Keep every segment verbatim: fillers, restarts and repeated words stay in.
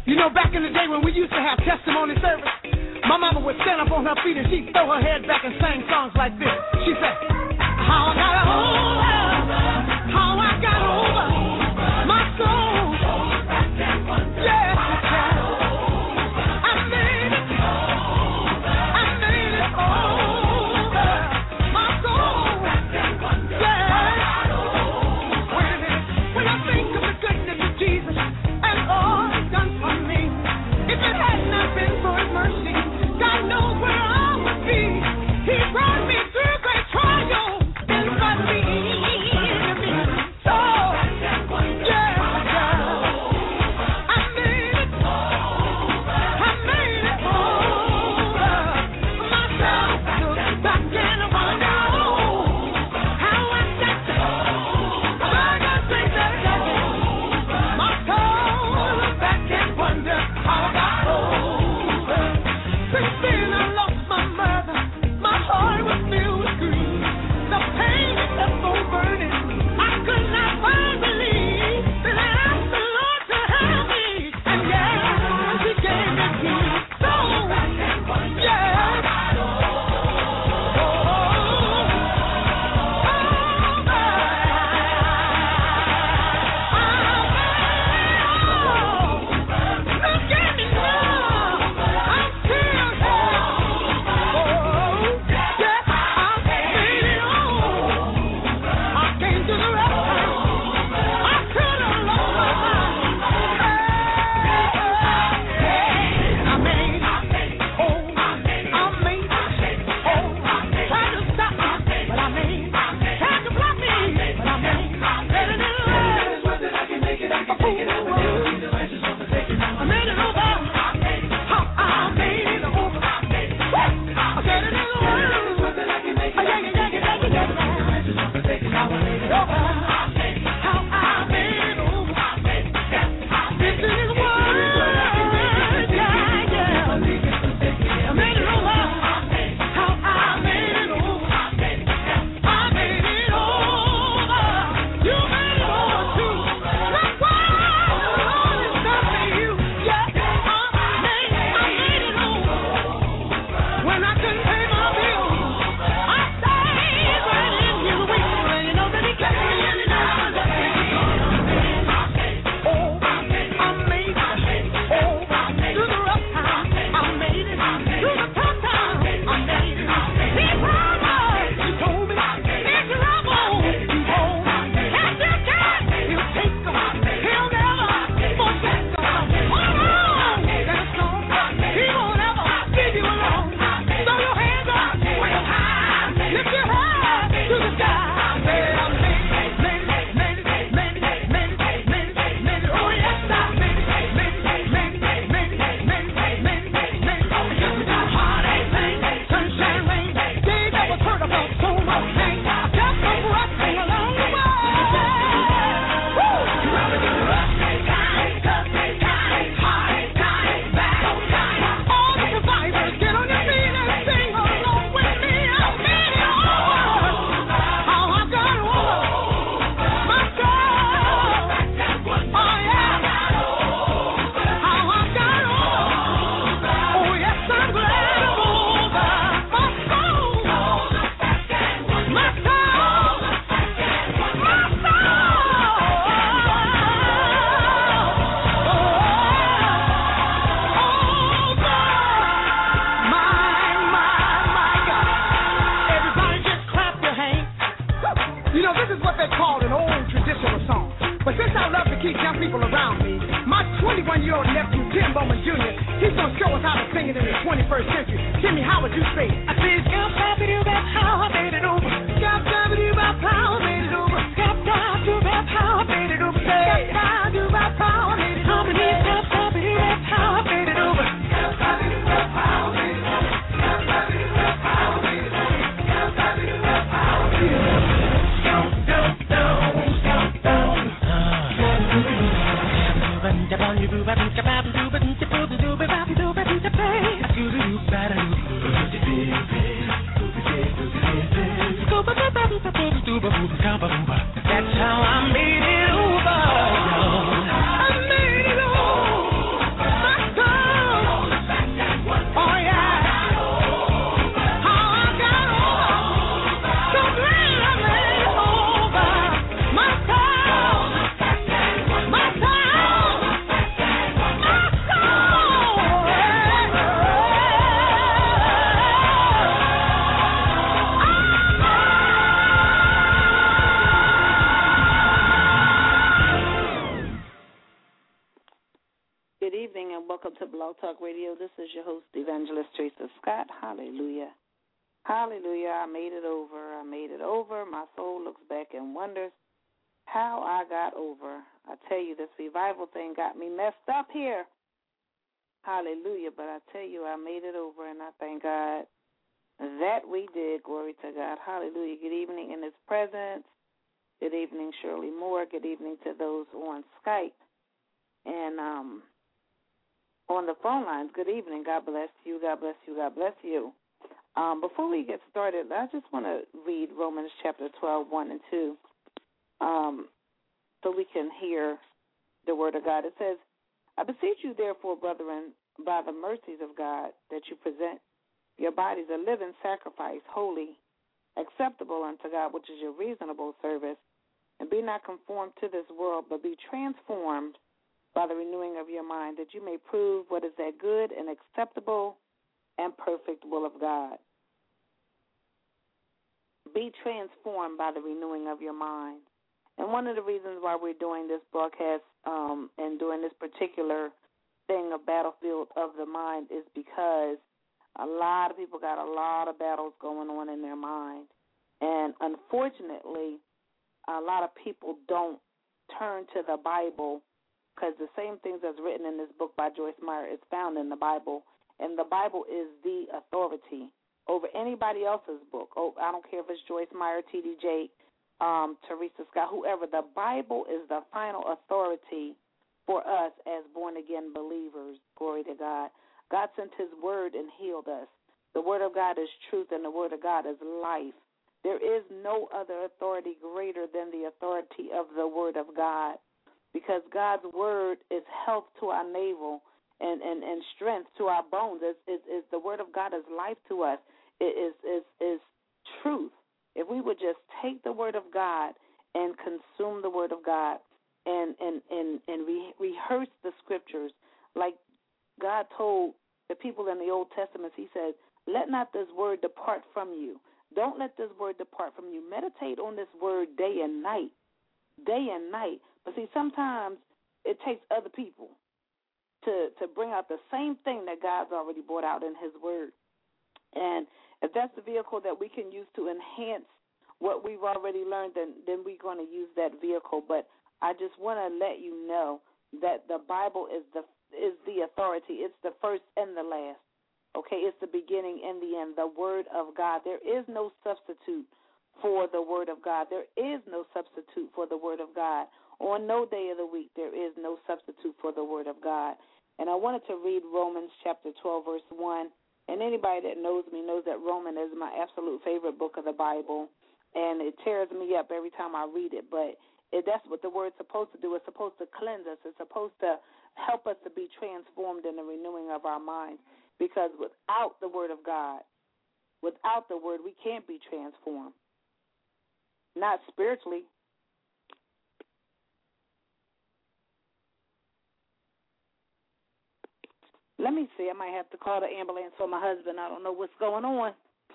You know, back in the day when we used to have testimony service, my mama would stand up on her feet and she'd throw her head back and sing songs like this. She said, how I got over, how I got over my soul. Yes, yes. I made it, I made it over my soul. Yeah. Wait a minute. When I think of the goodness of Jesus and all He's done for me, if it had not been for His mercy, God knows where I would be. He brought me through great trials in front of me. So, yeah, yeah. I made it. I made it over myself. Look back and I wonder how I got there. I got things that I got my soul. Look back and wonder how I got over. Since then I lost my mother. My heart was filled with grief. The pain was left so burning. I could not find relief. Then I asked the Lord to help me. And yes, He gave me peace. So, yes. That's how I made it over. I made it over. Good evening and welcome to Blog Talk Radio. This is your host, Evangelist Teresa Scott. Hallelujah. Hallelujah. I made it over. I made it over. My soul looks back and wonders how I got over. I tell you, this revival thing got me messed up here. Hallelujah. But I tell you, I made it over, and I thank God that we did. Glory to God. Hallelujah. Good evening in His presence. Good evening, Shirley Moore. Good evening to those on Skype. And um, on the phone lines, good evening. God bless you. God bless you. God bless you. Um, before we get started, I just want to read Romans chapter twelve, one and two, um, so we can hear the word of God. It says, I beseech you, therefore, brethren, by the mercies of God, that you present your bodies a living sacrifice, holy, acceptable unto God, which is your reasonable service, and be not conformed to this world, but be transformed by the renewing of your mind, that you may prove what is that good and acceptable and perfect will of God. Be transformed by the renewing of your mind. And one of the reasons why we're doing this broadcast um, and doing this particular thing, a battlefield of the mind, is because a lot of people got a lot of battles going on in their mind. And unfortunately, a lot of people don't turn to the Bible, because the same things that's written in this book by Joyce Meyer is found in the Bible, and the Bible is the authority over anybody else's book. Oh, I don't care if it's Joyce Meyer, T D J, um, Teresa Scott, whoever. The Bible is the final authority for us as born-again believers. Glory to God. God sent His word and healed us. The word of God is truth, and the word of God is life. There is no other authority greater than the authority of the word of God, because God's word is health to our navel and, and, and strength to our bones. It's, it's, it's the word of God is life to us. It is, is, is truth. If we would just take the word of God and consume the word of God and, and, and, and re- rehearse the scriptures, like God told the people in the Old Testament, He said, let not this word depart from you. Don't let this word depart from you. Meditate on this word day and night, day and night. But see, sometimes it takes other people to, to bring out the same thing that God's already brought out in His word. And if that's the vehicle that we can use to enhance what we've already learned, then, then we're going to use that vehicle. But I just want to let you know that the Bible is the is the authority. It's the first and the last. Okay, it's the beginning and the end, the word of God. There is no substitute for the word of God. There is no substitute for the word of God. On no day of the week, there is no substitute for the word of God. And I wanted to read Romans chapter twelve, verse one. And anybody that knows me knows that Romans is my absolute favorite book of the Bible. And it tears me up every time I read it. But it, that's what the word's supposed to do. It's supposed to cleanse us. It's supposed to help us to be transformed in the renewing of our minds. Because without the word of God, without the word, we can't be transformed. Not spiritually. Let me see. I might have to call the ambulance for my husband. I don't know what's going on.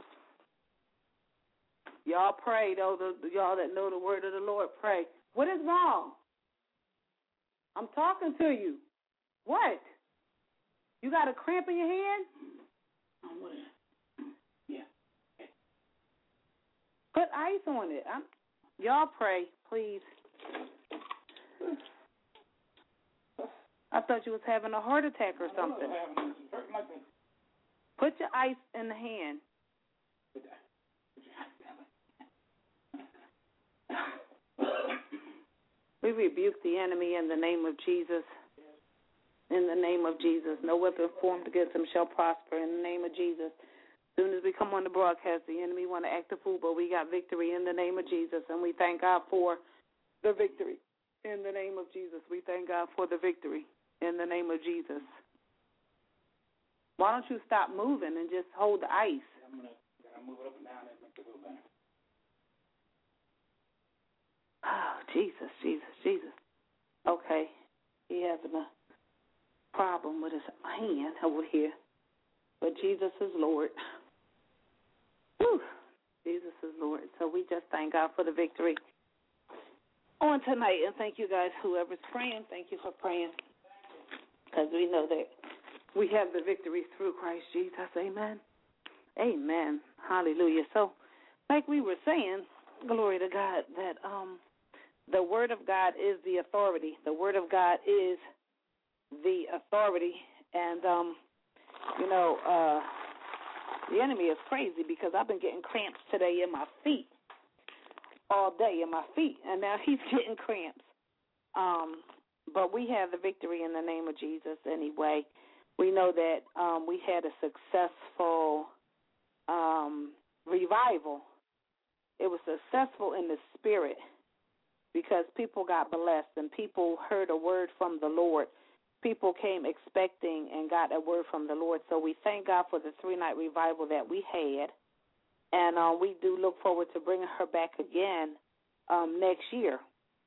Y'all pray, though. The, y'all that know the word of the Lord, pray. What is wrong? I'm talking to you. What? You got a cramp in your hand? Um, what is it? Yeah. Put ice on it. I'm, y'all pray, please. I thought you was having a heart attack or something. Put your ice in the hand. We rebuke the enemy in the name of Jesus. In the name of Jesus. No weapon formed against him shall prosper in the name of Jesus. As soon as we come on the broadcast, the enemy want to act a fool, but we got victory in the name of Jesus, and we thank God for the victory. In the name of Jesus, we thank God for the victory. In the name of Jesus. Why don't you stop moving and just hold the ice? I'm going to move it up and down and make it a little better. Oh, Jesus, Jesus, Jesus. Okay. He has a problem with his hand over here. But Jesus is Lord. Whew. Jesus is Lord. So we just thank God for the victory on tonight. And thank you guys, whoever's praying, thank you for praying. Because because we know that we have the victory through Christ Jesus. Amen. Amen. Hallelujah. So, like we were saying, glory to God, that um, the Word of God is the authority. The Word of God is the authority. And, um, you know, uh, the enemy is crazy because I've been getting cramps today in my feet, all day in my feet, and now he's getting cramps. Um, but we have the victory in the name of Jesus anyway. We know that um, we had a successful um, revival. It was successful in the spirit because people got blessed and people heard a word from the Lord. People came expecting and got a word from the Lord. So we thank God for the three-night revival that we had. And uh, we do look forward to bringing her back again um, next year.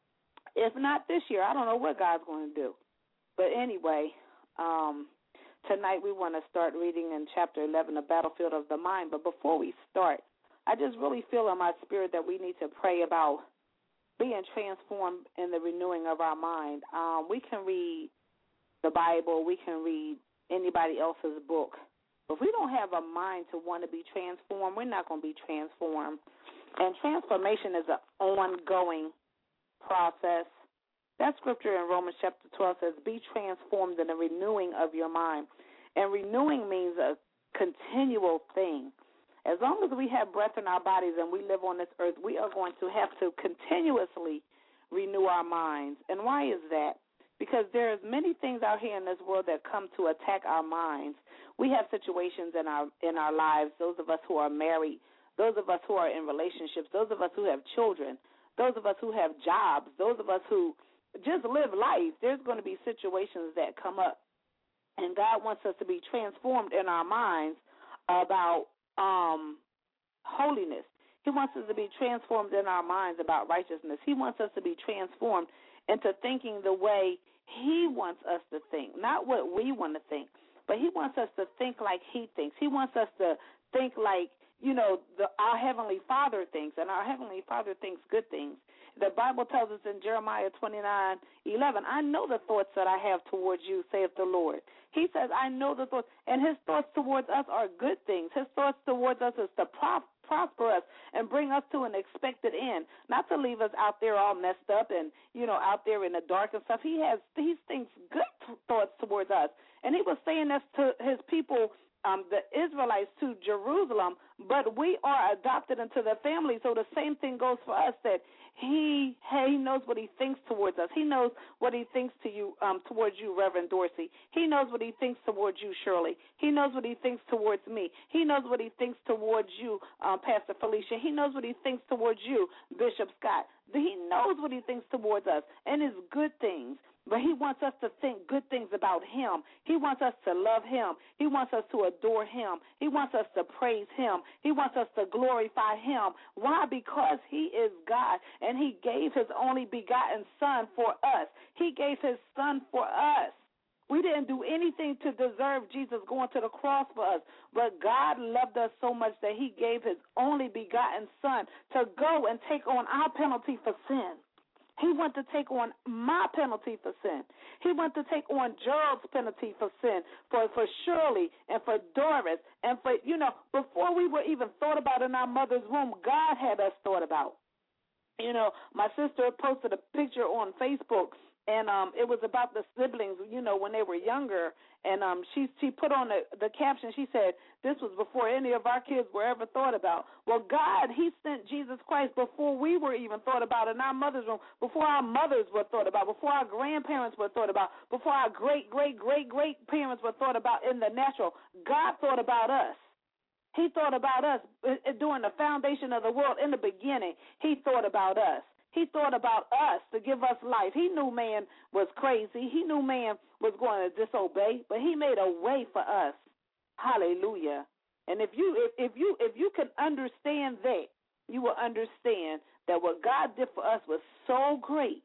If not this year, I don't know what God's going to do. But anyway, um, tonight we want to start reading in chapter eleven, The Battlefield of the Mind. But before we start, I just really feel in my spirit that we need to pray about being transformed in the renewing of our mind. Um, we can read the Bible, we can read anybody else's book. But if we don't have a mind to want to be transformed, we're not going to be transformed. And transformation is an ongoing process. That scripture in Romans chapter twelve says, be transformed in the renewing of your mind. And renewing means a continual thing. As long as we have breath in our bodies and we live on this earth, we are going to have to continuously renew our minds. And why is that? Because there's many things out here in this world that come to attack our minds. We have situations in our in our lives, those of us who are married, those of us who are in relationships, those of us who have children, those of us who have jobs, those of us who just live life. There's going to be situations that come up. And God wants us to be transformed in our minds about um, holiness. He wants us to be transformed in our minds about righteousness. He wants us to be transformed into thinking the way he wants us to think, not what we want to think, but he wants us to think like he thinks. He wants us to think like, you know, the, our Heavenly Father thinks, and our Heavenly Father thinks good things. The Bible tells us in Jeremiah twenty-nine eleven, I know the thoughts that I have towards you, saith the Lord. He says, I know the thoughts, and his thoughts towards us are good things. His thoughts towards us is to pro- prosper us and bring us to an expected end, not to leave us out there all messed up and, you know, out there in the dark and stuff. He has, he thinks good thoughts towards us. And he was saying this to his people, Um, the Israelites, to Jerusalem, but we are adopted into the family. So the same thing goes for us, that he he knows what he thinks towards us. He knows what he thinks to you um, towards you, Reverend Dorsey. He knows what he thinks towards you, Shirley. He knows what he thinks towards me. He knows what he thinks towards you, um, Pastor Felicia. He knows what he thinks towards you, Bishop Scott. He knows what he thinks towards us, and it's good things. But he wants us to think good things about him. He wants us to love him. He wants us to adore him. He wants us to praise him. He wants us to glorify him. Why? Because he is God, and he gave his only begotten son for us. He gave his son for us. We didn't do anything to deserve Jesus going to the cross for us, but God loved us so much that he gave his only begotten son to go and take on our penalty for sin. He wanted to take on my penalty for sin. He wanted to take on Gerald's penalty for sin, for, for Shirley and for Doris. And for, you know, before we were even thought about in our mother's womb, God had us thought about. You know, my sister posted a picture on Facebook, and um, it was about the siblings, you know, when they were younger. And um, she she put on the, the caption, she said, this was before any of our kids were ever thought about. Well, God, he sent Jesus Christ before we were even thought about in our mother's room, before our mothers were thought about, before our grandparents were thought about, before our great, great, great, great parents were thought about in the natural. God thought about us. He thought about us during the foundation of the world. In the beginning, he thought about us. He thought about us to give us life. He knew man was crazy. He knew man was going to disobey, but he made a way for us. Hallelujah. And if you if, if you if you can understand that, you will understand that what God did for us was so great.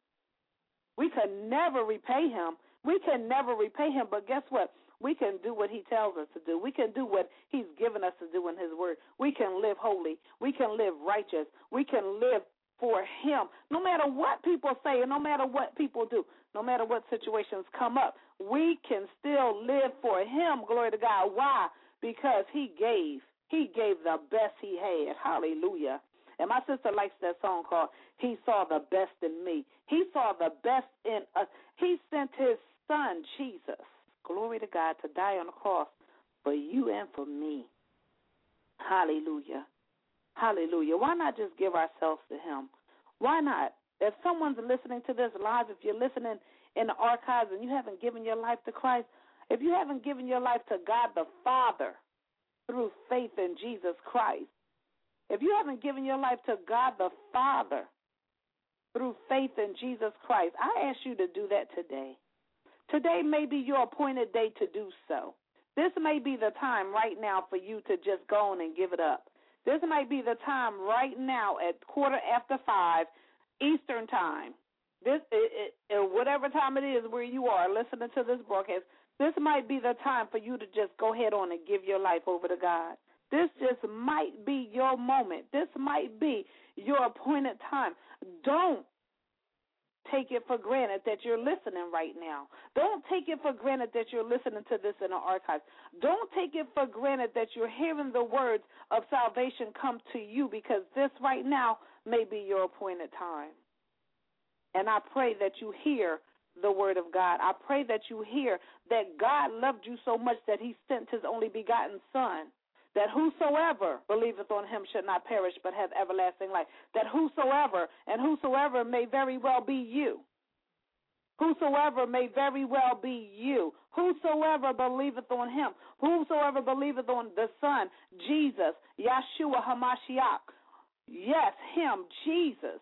We can never repay him. We can never repay him, but guess what? We can do what he tells us to do. We can do what he's given us to do in his word. We can live holy. We can live righteous. We can live for him. No matter what people say and no matter what people do, no matter what situations come up, we can still live for him. Glory to God. Why? Because he gave. He gave the best he had. Hallelujah. And my sister likes that song called He Saw the Best in Me. He saw the best in us. He sent his son, Jesus, glory to God, to die on the cross for you and for me. Hallelujah. Hallelujah. Why not just give ourselves to him? Why not? If someone's listening to this live, if you're listening in the archives and you haven't given your life to Christ, if you haven't given your life to God the Father through faith in Jesus Christ, if you haven't given your life to God the Father through faith in Jesus Christ, I ask you to do that today. Today may be your appointed day to do so. This may be the time right now for you to just go on and give it up. This might be the time right now at quarter after five Eastern time. This, it, it, whatever time it is where you are listening to this broadcast, this might be the time for you to just go ahead on and give your life over to God. This just might be your moment. This might be your appointed time. Don't take it for granted that you're listening right now. Don't take it for granted that you're listening to this in the archives. Don't take it for granted that you're hearing the words of salvation come to you, because this right now may be your appointed time. And I pray that you hear the word of God. I pray that you hear that God loved you so much that he sent his only begotten son, that whosoever believeth on him should not perish but have everlasting life. That whosoever, and whosoever may very well be you. Whosoever may very well be you. Whosoever believeth on him. Whosoever believeth on the Son, Jesus, Yeshua HaMashiach. Yes, him, Jesus,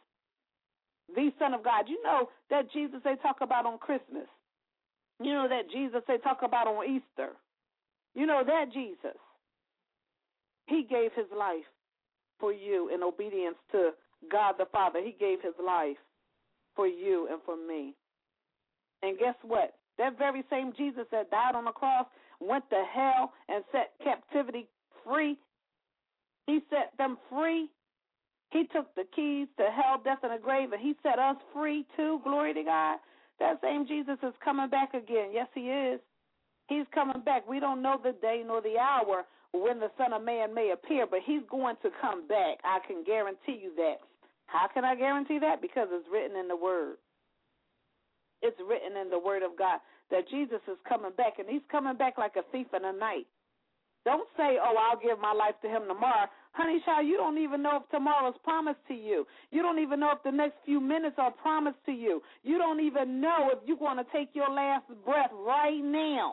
the Son of God. You know that Jesus they talk about on Christmas. You know that Jesus they talk about on Easter. You know that Jesus. He gave his life for you in obedience to God the Father. He gave his life for you and for me. And guess what? That very same Jesus that died on the cross, went to hell, and set captivity free. He set them free. He took the keys to hell, death, and the grave, and he set us free too. Glory to God. That same Jesus is coming back again. Yes, he is. He's coming back. We don't know the day nor the hour when the Son of Man may appear, but he's going to come back. I can guarantee you that. How can I guarantee that? Because it's written in the Word. It's written in the Word of God that Jesus is coming back, and he's coming back like a thief in the night. Don't say, oh, I'll give my life to him tomorrow. Honey, child, you don't even know if tomorrow's promised to you. You don't even know if the next few minutes are promised to you. You don't even know if you're going to take your last breath right now.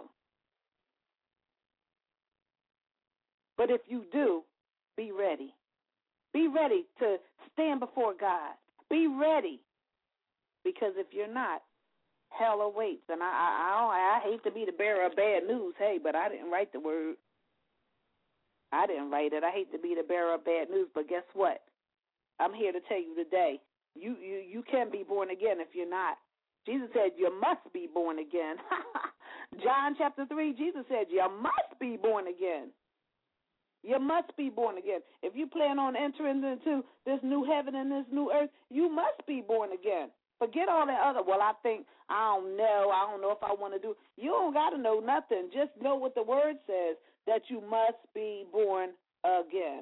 But if you do, be ready. Be ready to stand before God. Be ready. Because if you're not, hell awaits. And I, I, I hate to be the bearer of bad news, hey, but I didn't write the word. I didn't write it. I hate to be the bearer of bad news, but guess what? I'm here to tell you today, you, you, you can be born again if you're not. Jesus said you must be born again. John chapter three, Jesus said you must be born again. You must be born again. If you plan on entering into this new heaven and this new earth, you must be born again. Forget all that other, well, I think, I don't know, I don't know if I want to do. You don't got to know nothing. Just know what the word says, that you must be born again.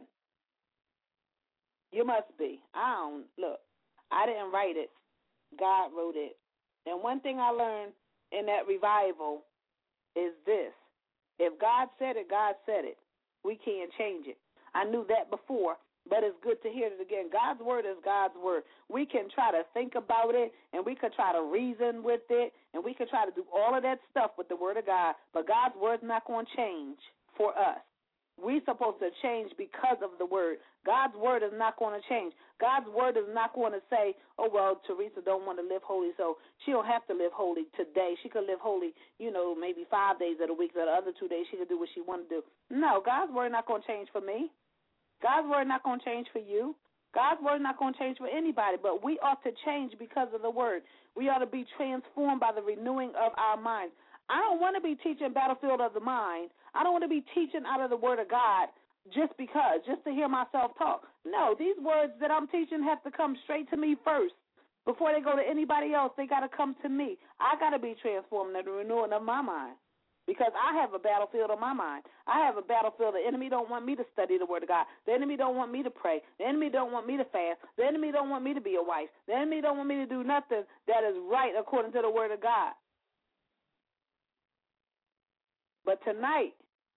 You must be. I don't, look, I didn't write it. God wrote it. And one thing I learned in that revival is this. If God said it, God said it. We can't change it. I knew that before, but it's good to hear it again. God's word is God's word. We can try to think about it, and we could try to reason with it, and we could try to do all of that stuff with the word of God, but God's word's not going to change for us. We're supposed to change because of the word. God's word is not going to change. God's word is not going to say, oh, well, Teresa don't want to live holy, so she don't have to live holy today. She could live holy, you know, maybe five days of the week. The other two days she could do what she want to do. No, God's word not going to change for me. God's word not going to change for you. God's word not going to change for anybody, but we ought to change because of the word. We ought to be transformed by the renewing of our minds. I don't want to be teaching battlefield of the mind. I don't want to be teaching out of the word of God just because, just to hear myself talk. No, these words that I'm teaching have to come straight to me first. Before they go to anybody else, they got to come to me. I got to be transformed in the renewing of my mind, because I have a battlefield on my mind. I have a battlefield. The enemy don't want me to study the Word of God. The enemy don't want me to pray. The enemy don't want me to fast. The enemy don't want me to be a wife. The enemy don't want me to do nothing that is right according to the Word of God. But tonight,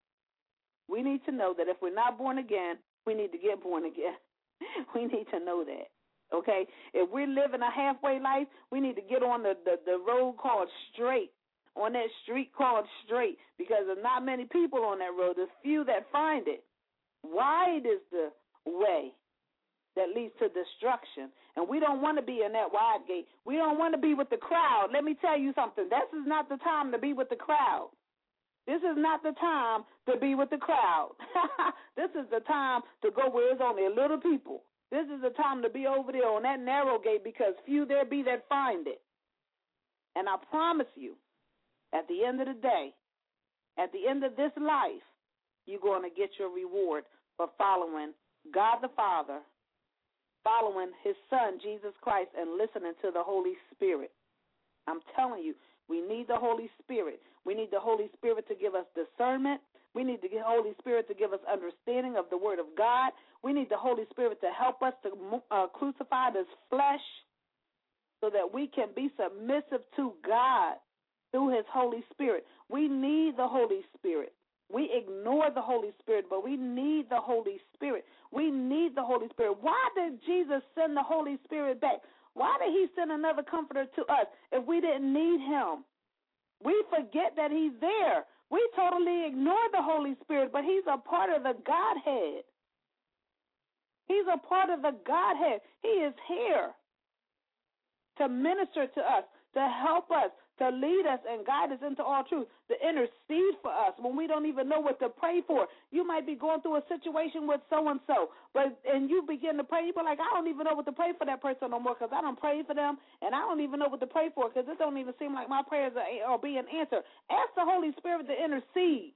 we need to know that if we're not born again, we need to get born again. We need to know that. Okay? If we're living a halfway life, we need to get on the, the, the road called straight, on that street called straight, because there's not many people on that road. There's few that find it. Wide is the way that leads to destruction, and we don't want to be in that wide gate. We don't want to be with the crowd. Let me tell you something. This is not the time to be with the crowd. This is not the time to be with the crowd. This is the time to go where there's only a little people. This is the time to be over there on that narrow gate, because few there be that find it. And I promise you, at the end of the day, at the end of this life, you're going to get your reward for following God the Father, following his Son, Jesus Christ, and listening to the Holy Spirit. I'm telling you, we need the Holy Spirit. We need the Holy Spirit to give us discernment. We need the Holy Spirit to give us understanding of the Word of God. We need the Holy Spirit to help us to uh, crucify this flesh so that we can be submissive to God through his Holy Spirit. We need the Holy Spirit. We ignore the Holy Spirit, but we need the Holy Spirit. We need the Holy Spirit. Why did Jesus send the Holy Spirit back? Why did he send another comforter to us if we didn't need him? We forget that he's there. We totally ignore the Holy Spirit, but he's a part of the Godhead. He's a part of the Godhead. He is here to minister to us, to help us, to lead us and guide us into all truth, to intercede for us when we don't even know what to pray for. You might be going through a situation with so-and-so, but and you begin to pray. You be like, I don't even know what to pray for that person no more, because I don't pray for them, and I don't even know what to pray for, because it don't even seem like my prayers are, are being answered. Ask the Holy Spirit to intercede.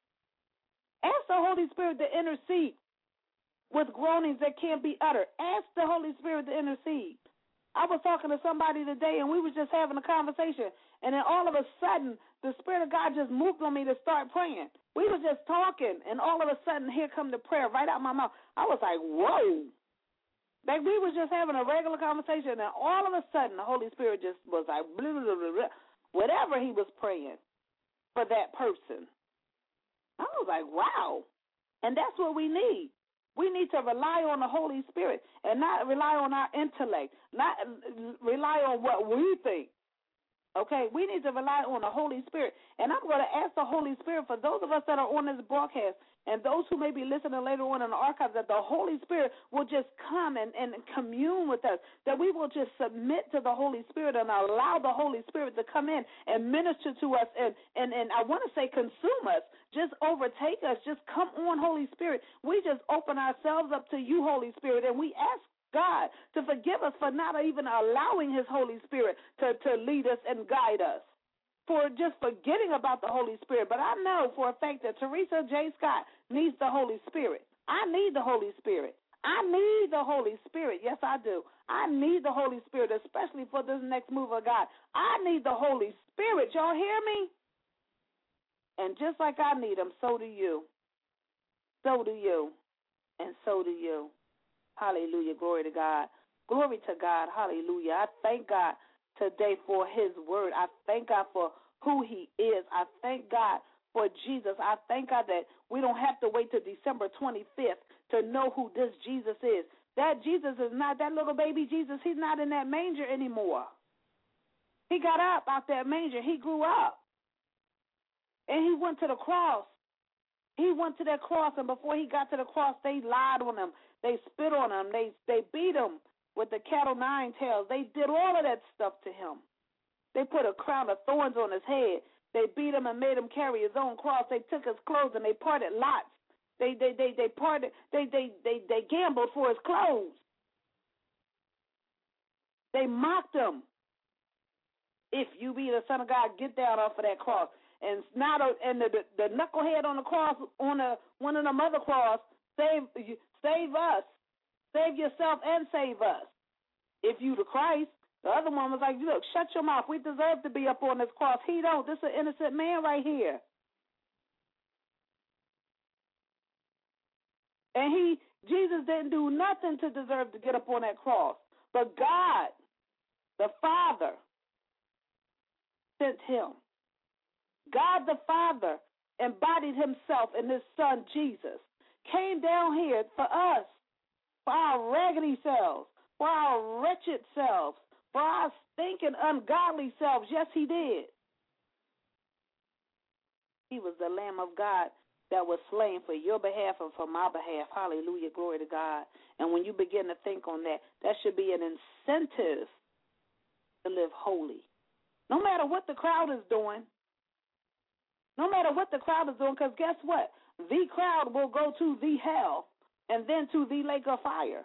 Ask the Holy Spirit to intercede with groanings that can't be uttered. Ask the Holy Spirit to intercede. I was talking to somebody today, and we were just having a conversation, and then all of a sudden, the Spirit of God just moved on me to start praying. We were just talking, and all of a sudden, here come the prayer right out my mouth. I was like, whoa. Like, we were just having a regular conversation, and all of a sudden, the Holy Spirit just was like, blah, blah, blah, blah, whatever he was praying for that person. I was like, wow. And that's what we need. We need to rely on the Holy Spirit and not rely on our intellect, not rely on what we think. Okay, we need to rely on the Holy Spirit. And I'm going to ask the Holy Spirit, for those of us that are on this broadcast and those who may be listening later on in the archives, that the Holy Spirit will just come and, and commune with us, that we will just submit to the Holy Spirit and allow the Holy Spirit to come in and minister to us and, and, and I want to say consume us, just overtake us, just come on, Holy Spirit. We just open ourselves up to you, Holy Spirit, and we ask God to forgive us for not even allowing his Holy Spirit to, to lead us and guide us, for just forgetting about the Holy Spirit. But I know for a fact that Teresa J. Scott needs the Holy Spirit. I need the Holy Spirit. I need the Holy Spirit. Yes, I do. I need the Holy Spirit, especially for this next move of God. I need the Holy Spirit. Y'all hear me? And just like I need him, so do you. So do you. And so do you. Hallelujah. Glory to God. Glory to God. Hallelujah. I thank God today for his word. I thank God for who he is. I thank God for Jesus. I thank God that we don't have to wait till December twenty-fifth to know who this Jesus is. That Jesus is not, that little baby Jesus, he's not in that manger anymore. He got up out that manger. He grew up. And he went to the cross. He went to that cross, and before he got to the cross, they lied on him. They spit on him. They they beat him with the cattle nine tails. They did all of that stuff to him. They put a crown of thorns on his head. They beat him and made him carry his own cross. They took his clothes and they parted lots. They they they they parted. They they they they gambled for his clothes. They mocked him. If you be the Son of God, get down off of that cross. And now, the, and the, the the knucklehead on the cross, on the one of the other cross, Save, save us. Save yourself and save us. If you the Christ. The other one was like, look, shut your mouth. We deserve to be up on this cross. He don't. This is an innocent man right here. And he, Jesus didn't do nothing to deserve to get up on that cross. But God, the Father, sent him. God the Father embodied himself in his son Jesus, came down here for us, for our raggedy selves, for our wretched selves, for our stinking, ungodly selves. Yes, he did. He was the Lamb of God that was slain for your behalf and for my behalf. Hallelujah, glory to God. And when you begin to think on that, that should be an incentive to live holy. No matter what the crowd is doing, no matter what the crowd is doing, because guess what? The crowd will go to the hell and then to the lake of fire.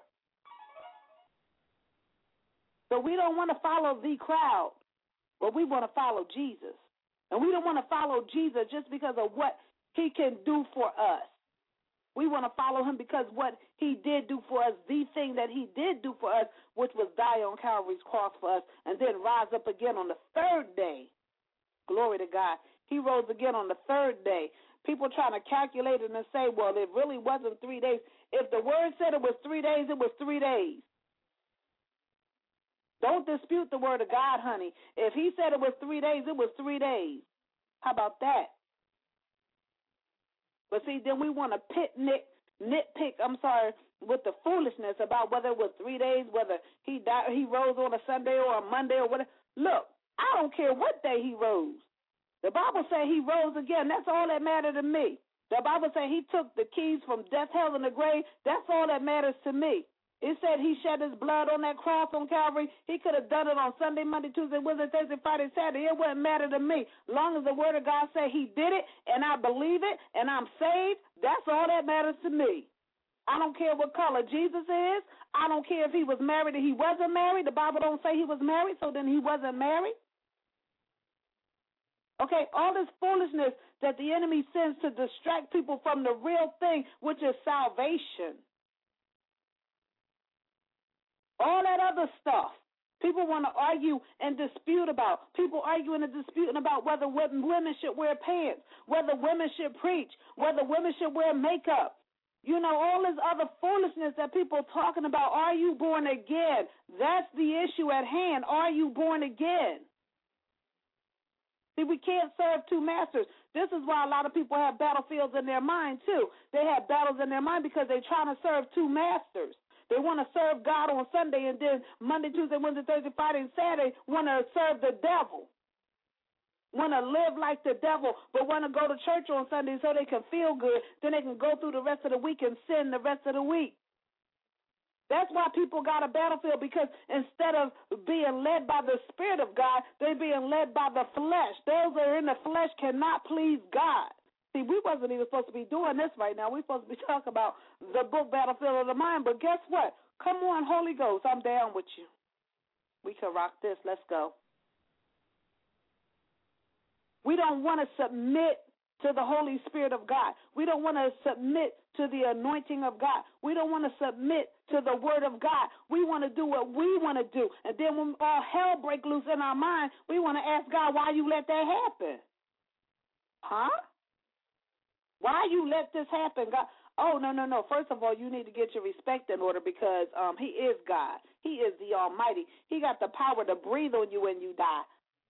So we don't want to follow the crowd, but we want to follow Jesus. And we don't want to follow Jesus just because of what he can do for us. We want to follow him because what he did do for us, the thing that he did do for us, which was die on Calvary's cross for us and then rise up again on the third day. Glory to God. He rose again on the third day. People trying to calculate it and say, well, it really wasn't three days. If the word said it was three days, it was three days. Don't dispute the word of God, honey. If he said it was three days, it was three days. How about that? But see, then we want to pit nit, nitpick, I'm sorry, with the foolishness about whether it was three days, whether he died, he rose on a Sunday or a Monday or whatever. Look, I don't care what day he rose. The Bible says he rose again. That's all that mattered to me. The Bible says he took the keys from death, hell, and the grave. That's all that matters to me. It said he shed his blood on that cross on Calvary. He could have done it on Sunday, Monday, Tuesday, Wednesday, Thursday, Friday, Saturday. It wouldn't matter to me. As long as the word of God said he did it and I believe it and I'm saved, that's all that matters to me. I don't care what color Jesus is. I don't care if he was married or he wasn't married. The Bible don't say he was married, so then he wasn't married. Okay, all this foolishness that the enemy sends to distract people from the real thing, which is salvation. All that other stuff. People want to argue and dispute about. People arguing and disputing about whether women should wear pants, whether women should preach, whether women should wear makeup. You know, all this other foolishness that people are talking about. Are you born again? That's the issue at hand. Are you born again? See, we can't serve two masters. This is why a lot of people have battlefields in their mind, too. They have battles in their mind because they're trying to serve two masters. They want to serve God on Sunday and then Monday, Tuesday, Wednesday, Thursday, Friday, and Saturday want to serve the devil, want to live like the devil, but want to go to church on Sunday so they can feel good. Then they can go through the rest of the week and sin the rest of the week. That's why people got a battlefield, because instead of being led by the Spirit of God, they're being led by the flesh. Those that are in the flesh cannot please God. See, we wasn't even supposed to be doing this right now. We're supposed to be talking about the book Battlefield of the Mind. But guess what? Come on, Holy Ghost, I'm down with you. We can rock this. Let's go. We don't want to submit to the Holy Spirit of God. We don't want to submit to the anointing of God. We don't want to submit to the word of God. We want to do what we want to do. And then when all hell break loose in our mind, we want to ask God, why you let that happen? Huh? Why you let this happen, God? Oh, no, no, no. First of all, you need to get your respect in order, because um, he is God. He is the Almighty. He got the power to breathe on you when you die.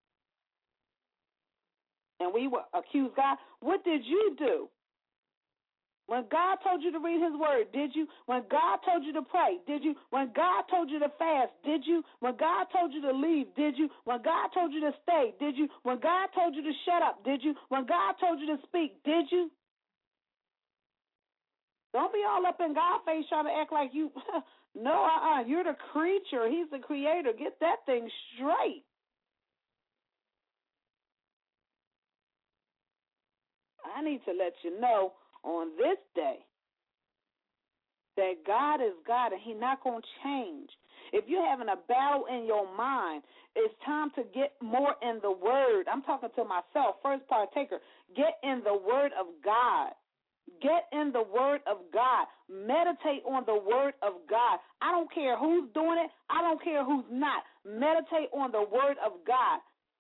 And we will accuse God. What did you do? When God told you to read his word, did you? When God told you to pray, did you? When God told you to fast, did you? When God told you to leave, did you? When God told you to stay, did you? When God told you to shut up, did you? When God told you to speak, did you? Don't be all up in God's face trying to act like you. No, uh-uh. You're the creature. He's the creator. Get that thing straight. I need to let you know on this day that God is God and he's not going to change. If you're having a battle in your mind, it's time to get more in the word. I'm talking to myself, first partaker. Get in the word of God. Get in the Word of God. Meditate on the Word of God. I don't care who's doing it. I don't care who's not. Meditate on the Word of God.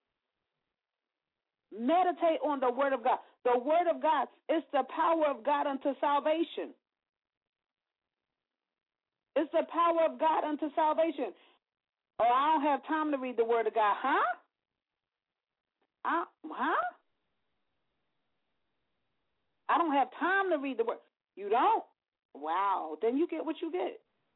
Meditate on the Word of God. The Word of God is the power of God unto salvation. It's the power of God unto salvation. Oh, I don't have time to read the Word of God. Huh? I, huh? I don't have time to read the Word. You don't? Wow. Then you get what you get.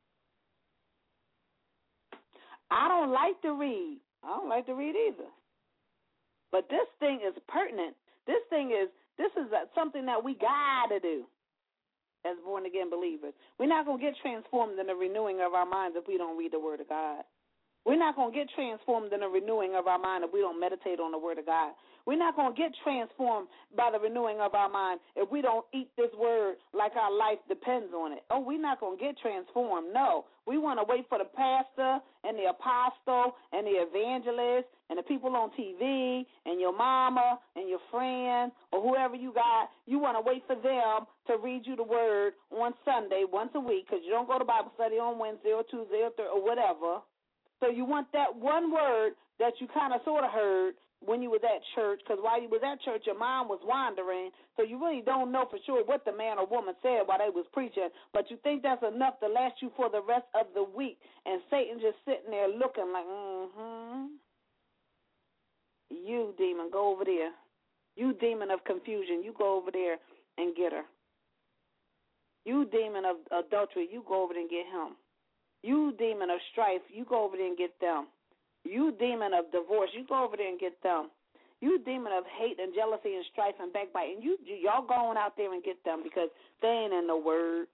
I don't like to read. I don't like to read either. But this thing is pertinent. This thing is, this is something that we got to do as born-again believers. We're not going to get transformed in the renewing of our minds if we don't read the Word of God. We're not going to get transformed in the renewing of our mind if we don't meditate on the Word of God. We're not going to get transformed by the renewing of our mind if we don't eat this Word like our life depends on it. Oh, we're not going to get transformed. No. We want to wait for the pastor and the apostle and the evangelist and the people on T V and your mama and your friend or whoever you got. You want to wait for them to read you the Word on Sunday once a week because you don't go to Bible study on Wednesday or Tuesday or Thursday or whatever. So you want that one word that you kind of sort of heard when you was at church, because while you was at church, your mind was wandering, so you really don't know for sure what the man or woman said while they was preaching, but you think that's enough to last you for the rest of the week, and Satan just sitting there looking like, mm-hmm. You, demon, go over there. You, demon of confusion, you go over there and get her. You, demon of adultery, you go over there and get him. You, demon of strife, you go over there and get them. You, demon of divorce, you go over there and get them. You, demon of hate and jealousy and strife and backbiting, you, y'all going out there and get them because they ain't in the Word.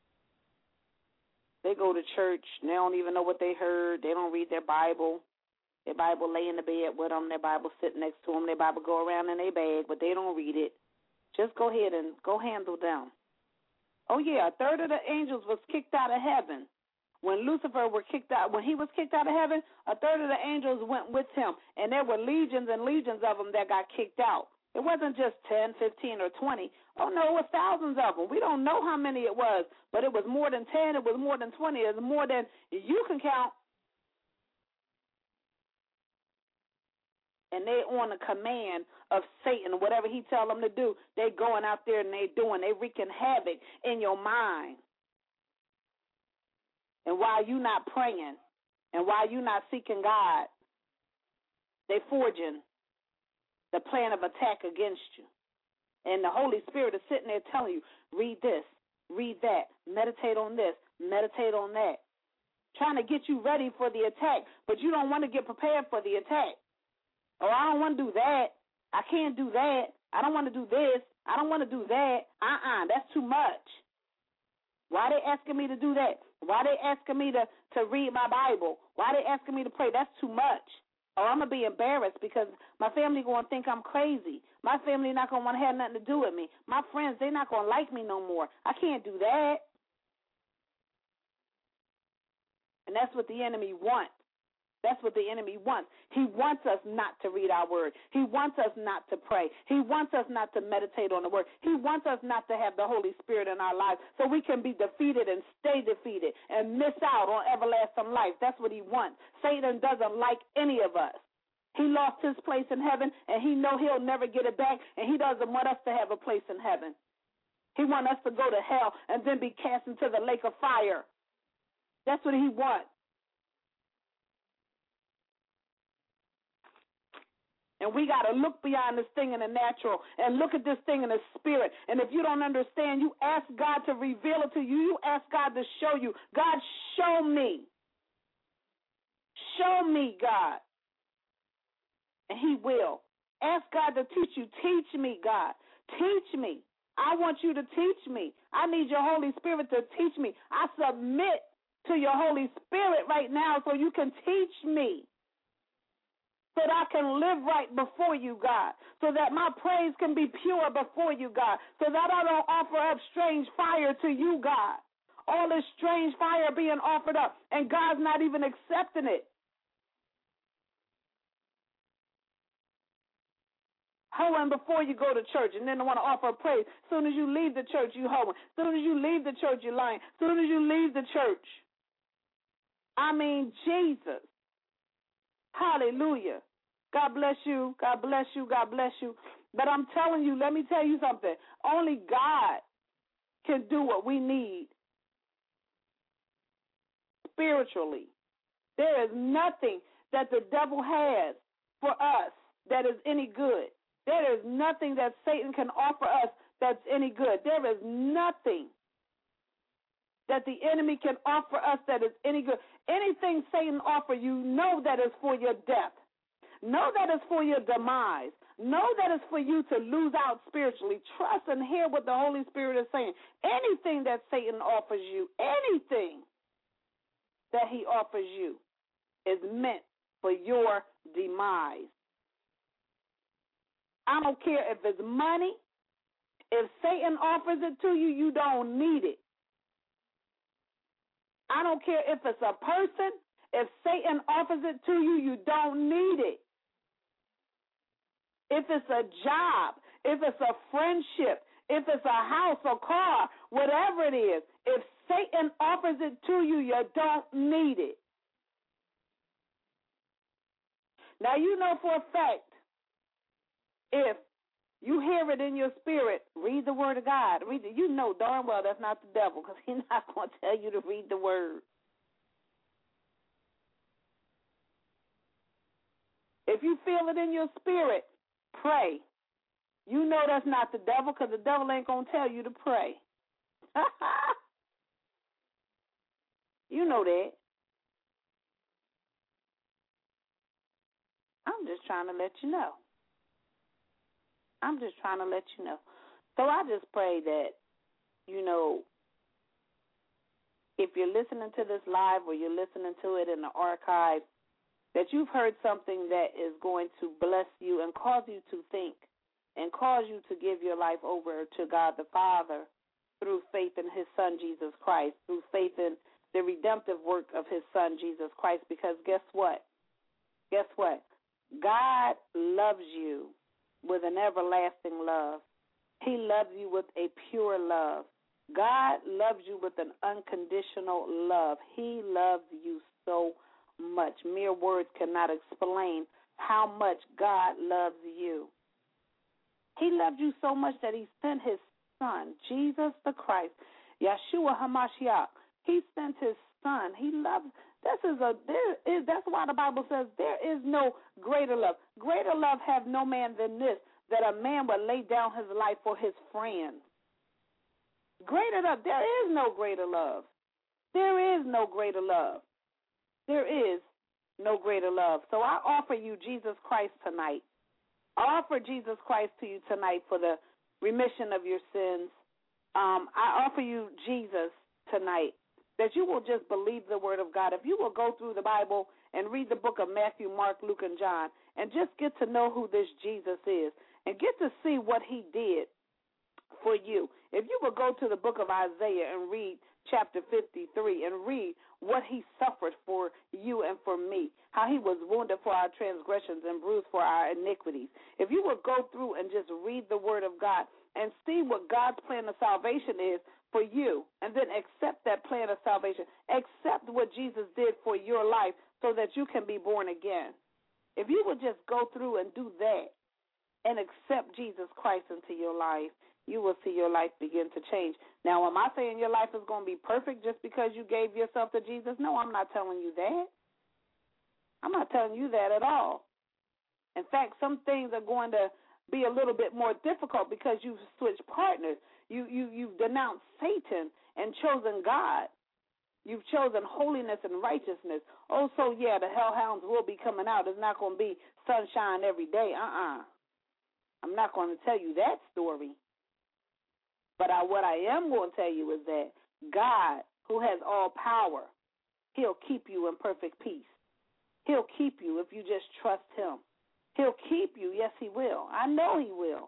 They go to church, and they don't even know what they heard. They don't read their Bible. Their Bible lay in the bed with them. Their Bible sit next to them. Their Bible go around in their bag, but they don't read it. Just go ahead and go handle them. Oh, yeah, a third of the angels was kicked out of heaven. When Lucifer were kicked out, when he was kicked out of heaven, a third of the angels went with him, and there were legions and legions of them that got kicked out. It wasn't just ten, fifteen, or twenty. Oh, no, it was thousands of them. We don't know how many it was, but it was more than ten. It was more than twenty. It was more than you can count. And they on the command of Satan, whatever he tell them to do, they going out there and they doing, they wreaking havoc in your mind. And while you not praying, and while you not seeking God, they forging the plan of attack against you. And the Holy Spirit is sitting there telling you, read this, read that, meditate on this, meditate on that. Trying to get you ready for the attack, but you don't want to get prepared for the attack. Oh, I don't want to do that. I can't do that. I don't want to do this. I don't want to do that. Uh-uh, that's too much. Why are they asking me to do that? Why are they asking me to, to read my Bible? Why are they asking me to pray? That's too much. Or I'm going to be embarrassed because my family going to think I'm crazy. My family not going to want to have nothing to do with me. My friends, they're not going to like me no more. I can't do that. And that's what the enemy wants. That's what the enemy wants. He wants us not to read our word. He wants us not to pray. He wants us not to meditate on the word. He wants us not to have the Holy Spirit in our lives so we can be defeated and stay defeated and miss out on everlasting life. That's what he wants. Satan doesn't like any of us. He lost his place in heaven, and he know he'll never get it back, and he doesn't want us to have a place in heaven. He wants us to go to hell and then be cast into the lake of fire. That's what he wants. And we got to look beyond this thing in the natural and look at this thing in the spirit. And if you don't understand, you ask God to reveal it to you. You ask God to show you. God, show me. Show me, God. And he will. Ask God to teach you. Teach me, God. Teach me. I want you to teach me. I need your Holy Spirit to teach me. I submit to your Holy Spirit right now so you can teach me. So that I can live right before you, God. So that my praise can be pure before you, God. So that I don't offer up strange fire to you, God. All this strange fire being offered up, and God's not even accepting it. Hoeing before you go to church, and then they want to offer a praise. As soon as you leave the church, you hoeing. As soon as you leave the church, you're lying. As soon as you leave the church. I mean, Jesus. Hallelujah. God bless you. God bless you. God bless you. But I'm telling you, let me tell you something. Only God can do what we need spiritually. There is nothing that the devil has for us that is any good. There is nothing that Satan can offer us that's any good. There is nothing that the enemy can offer us that is any good. Anything Satan offers you, know that is for your death. Know that is for your demise. Know that is for you to lose out spiritually. Trust and hear what the Holy Spirit is saying. Anything that Satan offers you, anything that he offers you is meant for your demise. I don't care if it's money. If Satan offers it to you, you don't need it. I don't care if it's a person. If Satan offers it to you, you don't need it. If it's a job, if it's a friendship, if it's a house or car, whatever it is, if Satan offers it to you, you don't need it. Now, you know for a fact, if you hear it in your spirit, read the word of God. Read it. You know darn well that's not the devil, because he's not going to tell you to read the word. If you feel it in your spirit, pray. You know that's not the devil, because the devil ain't going to tell you to pray. You know that. I'm just trying to let you know. I'm just trying to let you know. So I just pray that, you know, if you're listening to this live or you're listening to it in the archive, that you've heard something that is going to bless you and cause you to think and cause you to give your life over to God the Father through faith in his Son, Jesus Christ, through faith in the redemptive work of his Son, Jesus Christ. Because guess what? Guess what? God loves you with an everlasting love. He loves you with a pure love. God loves you with an unconditional love. He loves you so much. Mere words cannot explain how much God loves you. He loved you so much that he sent his Son, Jesus the Christ, Yeshua HaMashiach. He sent his Son. He loves. This is a. There is. That's why the Bible says there is no greater love. Greater love have no man than this, that a man would lay down his life for his friends. Greater love. There is no greater love. There is no greater love. There is no greater love. So I offer you Jesus Christ tonight. I offer Jesus Christ to you tonight for the remission of your sins. Um, I offer you Jesus tonight, that you will just believe the word of God. If you will go through the Bible and read the book of Matthew, Mark, Luke, and John, and just get to know who this Jesus is and get to see what he did for you. If you will go to the book of Isaiah and read chapter fifty-three and read what he suffered for you and for me, how he was wounded for our transgressions and bruised for our iniquities. If you will go through and just read the word of God and see what God's plan of salvation is for you, and then accept that plan of salvation, accept what Jesus did for your life so that you can be born again. If you will just go through and do that and accept Jesus Christ into your life, you will see your life begin to change. Now, am I saying your life is going to be perfect just because you gave yourself to Jesus? No, I'm not telling you that. I'm not telling you that at all. In fact, some things are going to be a little bit more difficult because you've switched partners. You, you, you've denounced Satan and chosen God. You've chosen holiness and righteousness. Oh, so, yeah, the hellhounds will be coming out. It's not going to be sunshine every day. Uh-uh. I'm not going to tell you that story. But I, what I am going to tell you is that God, who has all power, he'll keep you in perfect peace. He'll keep you if you just trust him. He'll keep you. Yes, he will. I know he will.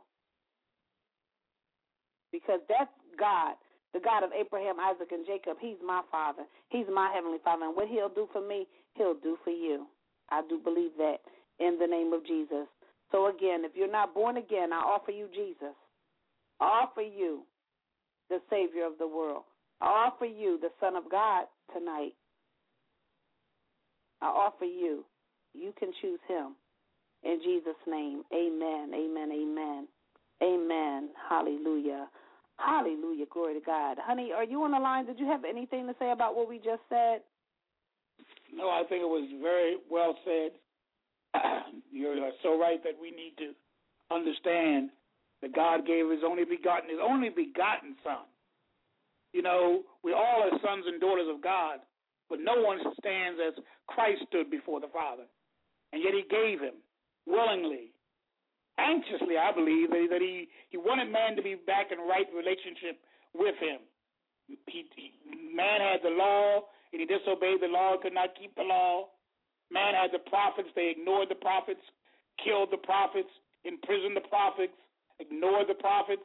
Because that's God, the God of Abraham, Isaac, and Jacob. He's my Father. He's my Heavenly Father. And what he'll do for me, he'll do for you. I do believe that in the name of Jesus. So again, if you're not born again, I offer you Jesus. I offer you the Savior of the world. I offer you the Son of God tonight. I offer you. You can choose him. In Jesus' name, amen, amen, amen, amen. Hallelujah. Hallelujah. Glory to God. Honey, are you on the line? Did you have anything to say about what we just said? No, I think it was very well said. You're so right that we need to understand that God gave his only begotten, his only begotten Son. You know, we all are sons and daughters of God, but no one stands as Christ stood before the Father. And yet he gave him willingly, anxiously, I believe, that he, he wanted man to be back in right relationship with him. He, he, man had the law, and he disobeyed the law, could not keep the law. Man had the prophets, they ignored the prophets, killed the prophets, imprisoned the prophets, ignored the prophets.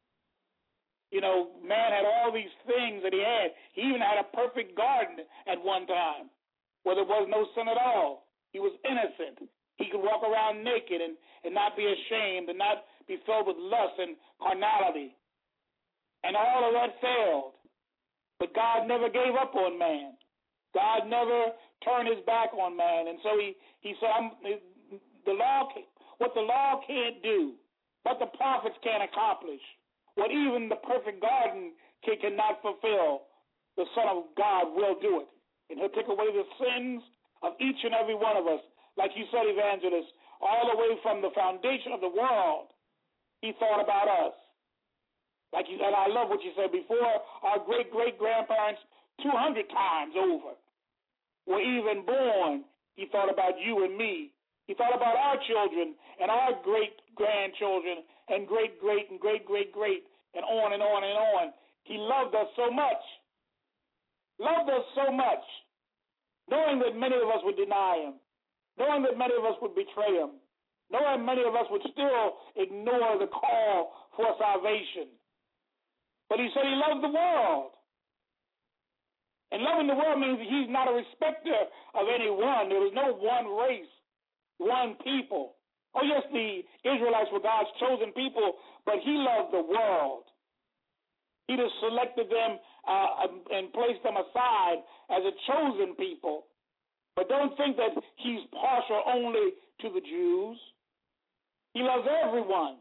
You know, man had all these things that he had. He even had a perfect garden at one time where there was no sin at all. He was innocent. He could walk around naked and, and not be ashamed and not be filled with lust and carnality. And all of that failed. But God never gave up on man. God never turned his back on man. And so he, he said, I'm, the law, what the law can't do, what the prophets can't accomplish, what even the perfect garden can, cannot fulfill, the Son of God will do it. And he'll take away the sins of each and every one of us. Like you said, Evangelist, all the way from the foundation of the world, he thought about us. Like you, and I love what you said before, our great-great-grandparents, two hundred times over, were even born. He thought about you and me. He thought about our children and our great-grandchildren and great-great and great-great-great and on and on and on. He loved us so much, loved us so much, knowing that many of us would deny him, knowing that many of us would betray him, knowing many of us would still ignore the call for salvation. But he said he loved the world. And loving the world means he's not a respecter of anyone. There was no one race, one people. Oh, yes, the Israelites were God's chosen people, but he loved the world. He just selected them uh, and placed them aside as a chosen people. But don't think that he's partial only to the Jews. He loves everyone,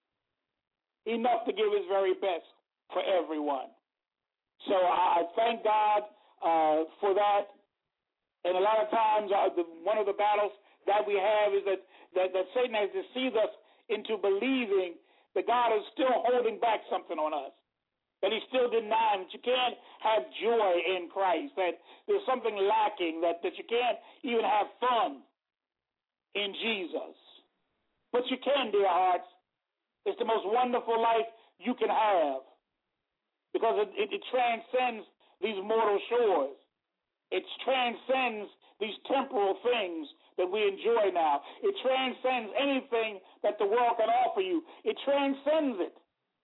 enough to give his very best for everyone. So I thank God uh, for that. And a lot of times, uh, the, one of the battles that we have is that, that, that Satan has deceived us into believing that God is still holding back something on us, that he's still denying, that you can't have joy in Christ, that there's something lacking, that, that you can't even have fun in Jesus. But you can, dear hearts. It's the most wonderful life you can have, because it, it, it transcends these mortal shores. It transcends these temporal things that we enjoy now. It transcends anything that the world can offer you. It transcends it.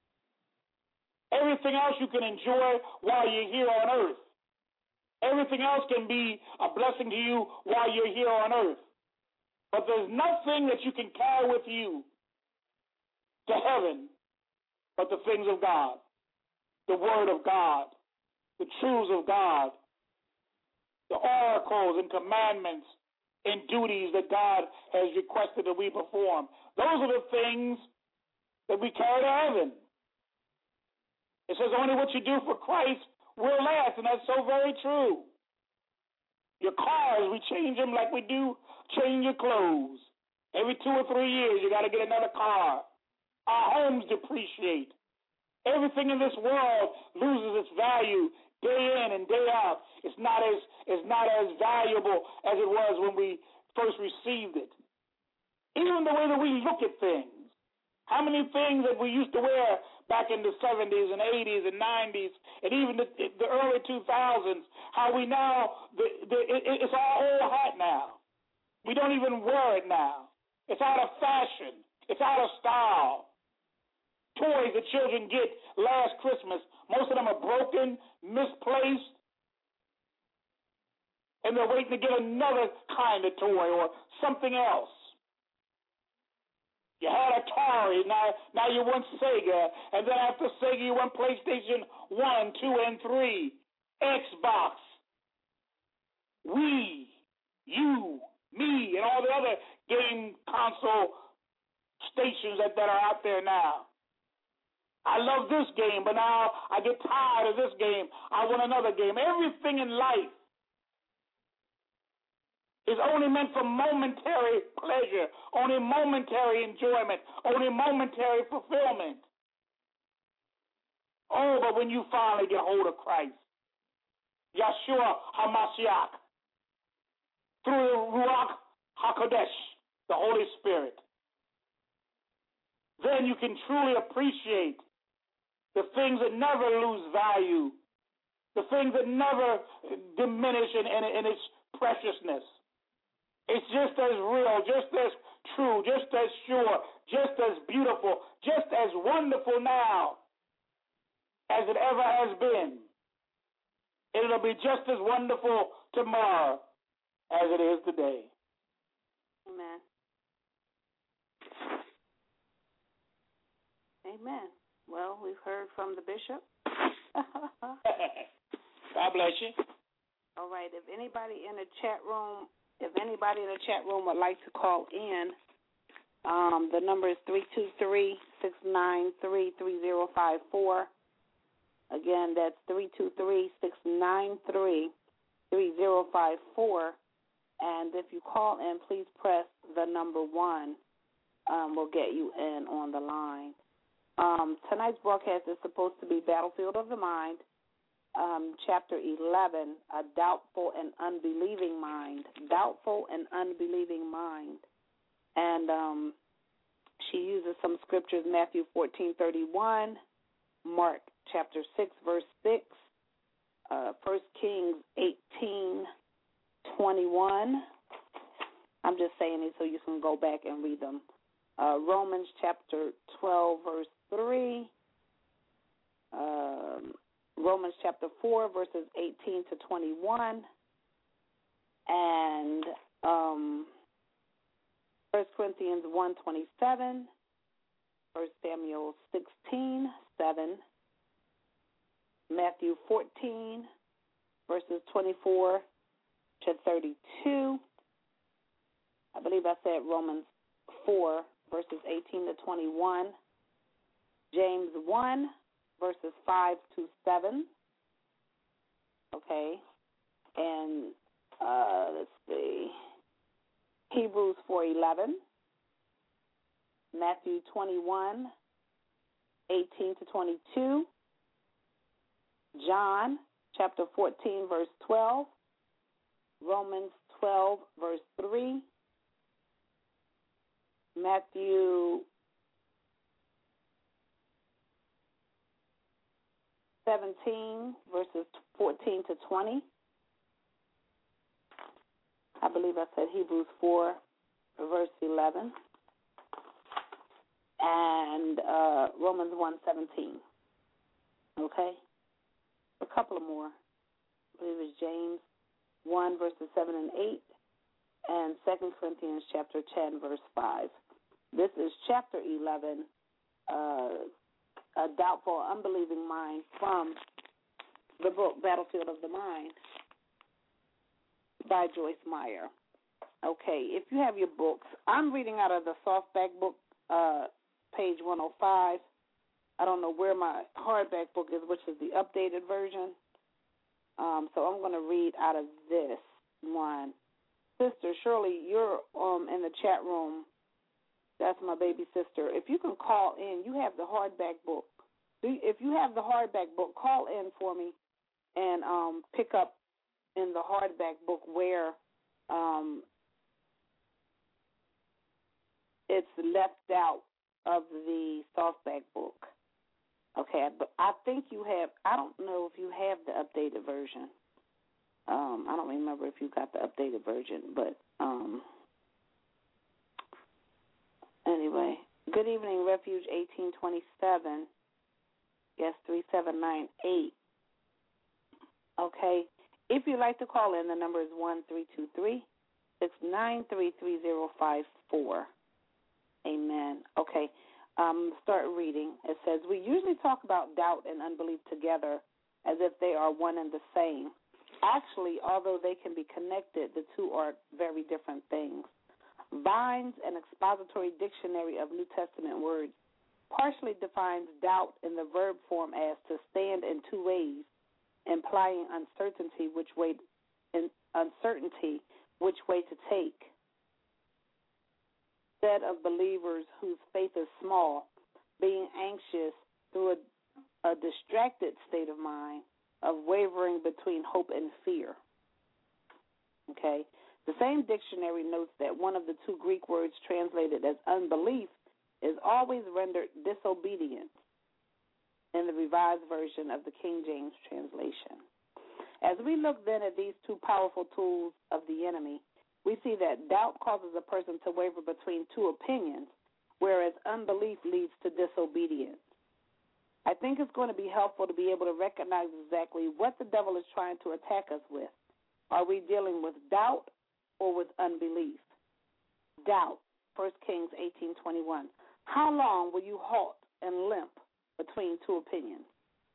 Everything else you can enjoy while you're here on earth. Everything else can be a blessing to you while you're here on earth. But there's nothing that you can carry with you to heaven but the things of God, the Word of God, the truths of God, the oracles and commandments and duties that God has requested that we perform. Those are the things that we carry to heaven. It says only what you do for Christ will last, and that's so very true. Your cars, we change them like we do change your clothes. Every two or three years, you got to get another car. Our homes depreciate. Everything in this world loses its value day in and day out. It's not as it's not as valuable as it was when we first received it. Even the way that we look at things. How many things that we used to wear back in the seventies and eighties and nineties and even the, the early two thousands, how we now, the, the, it, it's our old hat now. We don't even wear it now. It's out of fashion. It's out of style. Toys that children get last Christmas, most of them are broken, misplaced, and they're waiting to get another kind of toy or something else. You had Atari, now now you want Sega, and then after Sega you want PlayStation one, two, and three, Xbox, Wii, you, me, and all the other game console stations that, that are out there now. I love this game, but now I get tired of this game. I want another game. Everything in life is only meant for momentary pleasure, only momentary enjoyment, only momentary fulfillment. Oh, but when you finally get hold of Christ, Yeshua HaMashiach, through the Ruach HaKodesh, the Holy Spirit, then you can truly appreciate the things that never lose value, the things that never diminish in, in, in its preciousness. It's just as real, just as true, just as sure, just as beautiful, just as wonderful now as it ever has been. It'll be just as wonderful tomorrow as it is today. Amen. Amen. Well, we've heard from the bishop. God bless you. All right. If anybody in the chat room, if anybody in the chat room would like to call in, um, the number is three two three, six nine three, three zero five four. Again, that's three two three, six nine three, three zero five four. And if you call in, please press the number one. Um, we'll get you in on the line. Um, tonight's broadcast is supposed to be Battlefield of the Mind, um, Chapter eleven, A Doubtful and Unbelieving Mind. Doubtful and Unbelieving Mind. And um, she uses some scriptures, Matthew fourteen thirty-one, Mark chapter six, verse six, uh, First Kings eighteen twenty-one. I'm just saying it so you can go back and read them. Uh, Romans chapter twelve, verse three. Um, Romans chapter four, verses eighteen to twenty-one. And um, First Corinthians one twenty-seven. First Samuel sixteen, seven. Matthew fourteen, verses twenty-four to thirty-two. I believe I said Romans four, verses eighteen to twenty-one. James one, verses five to seven. Okay. And uh, let's see. Hebrews four eleven. Matthew twenty-one, eighteen to twenty-two. John chapter fourteen, verse twelve. Romans twelve, verse three. Matthew seventeen, verses fourteen to twenty. I believe I said Hebrews four, verse eleven. And uh, Romans one seventeen. Okay? A couple of more. I believe it's James one, verses seven and eight, and Second Corinthians chapter ten, verse five. This is chapter eleven, uh, A Doubtful, Unbelieving Mind, from the book Battlefield of the Mind by Joyce Meyer. Okay, if you have your books, I'm reading out of the softback book, uh, page one oh five. I don't know where my hardback book is, which is the updated version. Um, so I'm going to read out of this one. Sister Shirley, you're um, in the chat room. That's my baby sister. If you can call in, you have the hardback book. If you have the hardback book, call in for me and um, pick up in the hardback book where um, it's left out of the softback book. Okay, but I think you have, I don't know if you have the updated version. Um, I don't remember if you got the updated version, but um, anyway. Good evening, Refuge eighteen twenty-seven. Yes, three seven nine eight. Okay, if you'd like to call in, the number is one three two three, six nine three, three zero five four. Amen. Okay. Um, start reading. It says, we usually talk about doubt and unbelief together as if they are one and the same. Actually, although they can be connected, the two are very different things. Vines, an expository dictionary of New Testament words, partially defines doubt in the verb form as to stand in two ways, implying uncertainty which way in uncertainty which way to take. Said of believers whose faith is small, being anxious through a, a distracted state of mind, of wavering between hope and fear. Okay? The same dictionary notes that one of the two Greek words translated as unbelief is always rendered disobedience in the Revised Version of the King James translation. As we look then at these two powerful tools of the enemy, we see that doubt causes a person to waver between two opinions, whereas unbelief leads to disobedience. I think it's going to be helpful to be able to recognize exactly what the devil is trying to attack us with. Are we dealing with doubt or with unbelief? Doubt, First Kings eighteen twenty-one. How long will you halt and limp between two opinions?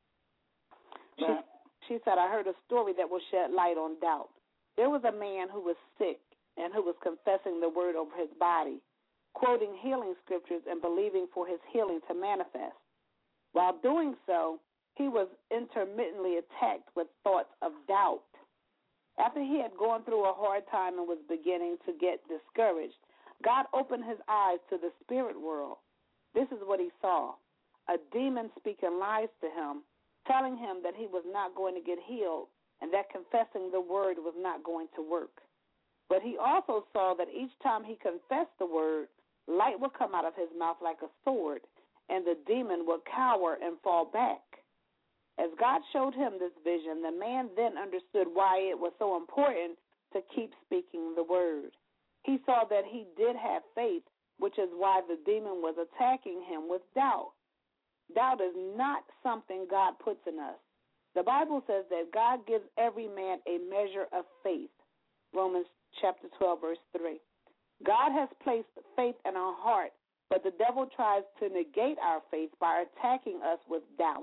She, she said, I heard a story that will shed light on doubt. There was a man who was sick and who was confessing the word over his body, quoting healing scriptures and believing for his healing to manifest. While doing so, he was intermittently attacked with thoughts of doubt. After he had gone through a hard time and was beginning to get discouraged, God opened his eyes to the spirit world. This is what he saw: a demon speaking lies to him, telling him that he was not going to get healed and that confessing the word was not going to work. But he also saw that each time he confessed the word, light would come out of his mouth like a sword, and the demon would cower and fall back. As God showed him this vision, the man then understood why it was so important to keep speaking the word. He saw that he did have faith, which is why the demon was attacking him with doubt. Doubt is not something God puts in us. The Bible says that God gives every man a measure of faith. Romans chapter twelve, verse three. God has placed faith in our heart, but the devil tries to negate our faith by attacking us with doubt.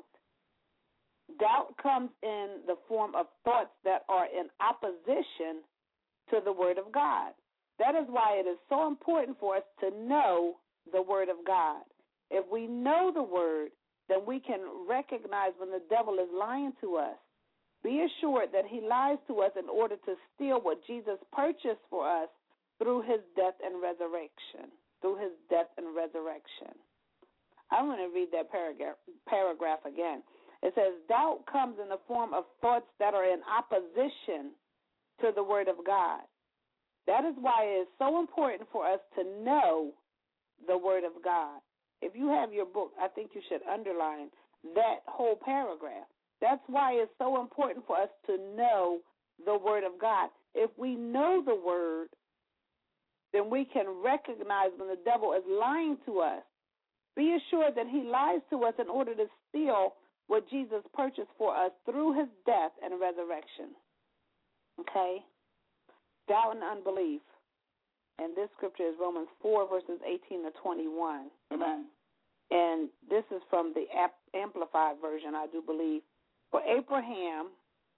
Doubt comes in the form of thoughts that are in opposition to the Word of God. That is why it is so important for us to know the Word of God. If we know the Word, then we can recognize when the devil is lying to us. Be assured that he lies to us in order to steal what Jesus purchased for us through his death and resurrection. Through his death and resurrection. I'm going to read that paragraph, paragraph again. It says, doubt comes in the form of thoughts that are in opposition to the Word of God. That is why it is so important for us to know the Word of God. If you have your book, I think you should underline that whole paragraph. That's why it's so important for us to know the Word of God. If we know the Word, then we can recognize when the devil is lying to us. Be assured that he lies to us in order to steal what Jesus purchased for us through his death and resurrection. Okay? Doubt and unbelief. And this scripture is Romans four, verses eighteen to twenty-one. Amen. And this is from the Amplified Version, I do believe. For Abraham,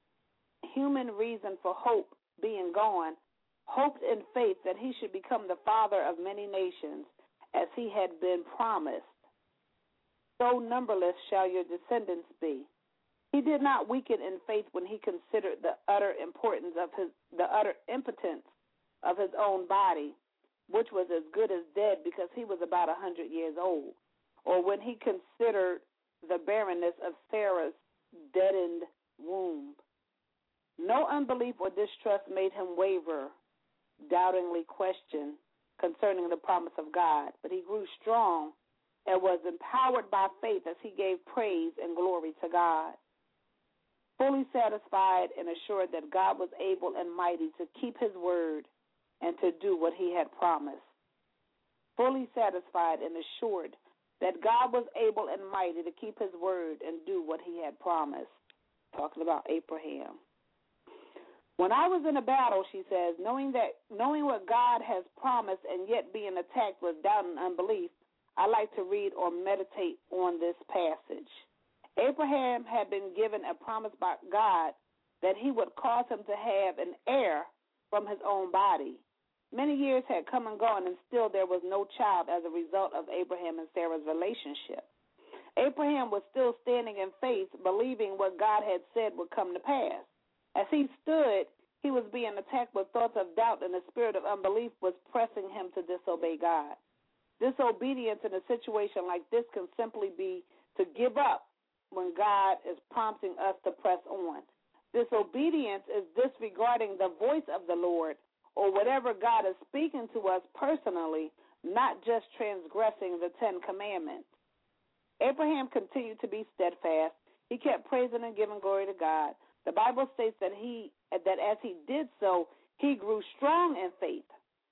human reason for hope being gone, hoped in faith that he should become the father of many nations, as he had been promised. So numberless shall your descendants be. He did not weaken in faith when he considered the utter importance of his, the utter impotence of his own body, which was as good as dead because he was about a hundred years old, or when he considered the barrenness of Sarah's deadened womb. No unbelief or distrust made him waver, doubtingly question concerning the promise of God, but he grew strong and was empowered by faith as he gave praise and glory to God. Fully satisfied and assured that God was able and mighty to keep his word and to do what he had promised. Fully satisfied and assured that God was able and mighty to keep his word and do what he had promised. Talking about Abraham. When I was in a battle, she says, knowing that knowing what God has promised and yet being attacked with doubt and unbelief, I like to read or meditate on this passage. Abraham had been given a promise by God that he would cause him to have an heir from his own body. Many years had come and gone, and still there was no child as a result of Abraham and Sarah's relationship. Abraham was still standing in faith, believing what God had said would come to pass. As he stood, he was being attacked with thoughts of doubt, and the spirit of unbelief was pressing him to disobey God. Disobedience in a situation like this can simply be to give up when God is prompting us to press on. Disobedience is disregarding the voice of the Lord or whatever God is speaking to us personally, not just transgressing the Ten Commandments. Abraham continued to be steadfast. He kept praising and giving glory to God. The Bible states that he that as he did so, he grew strong in faith.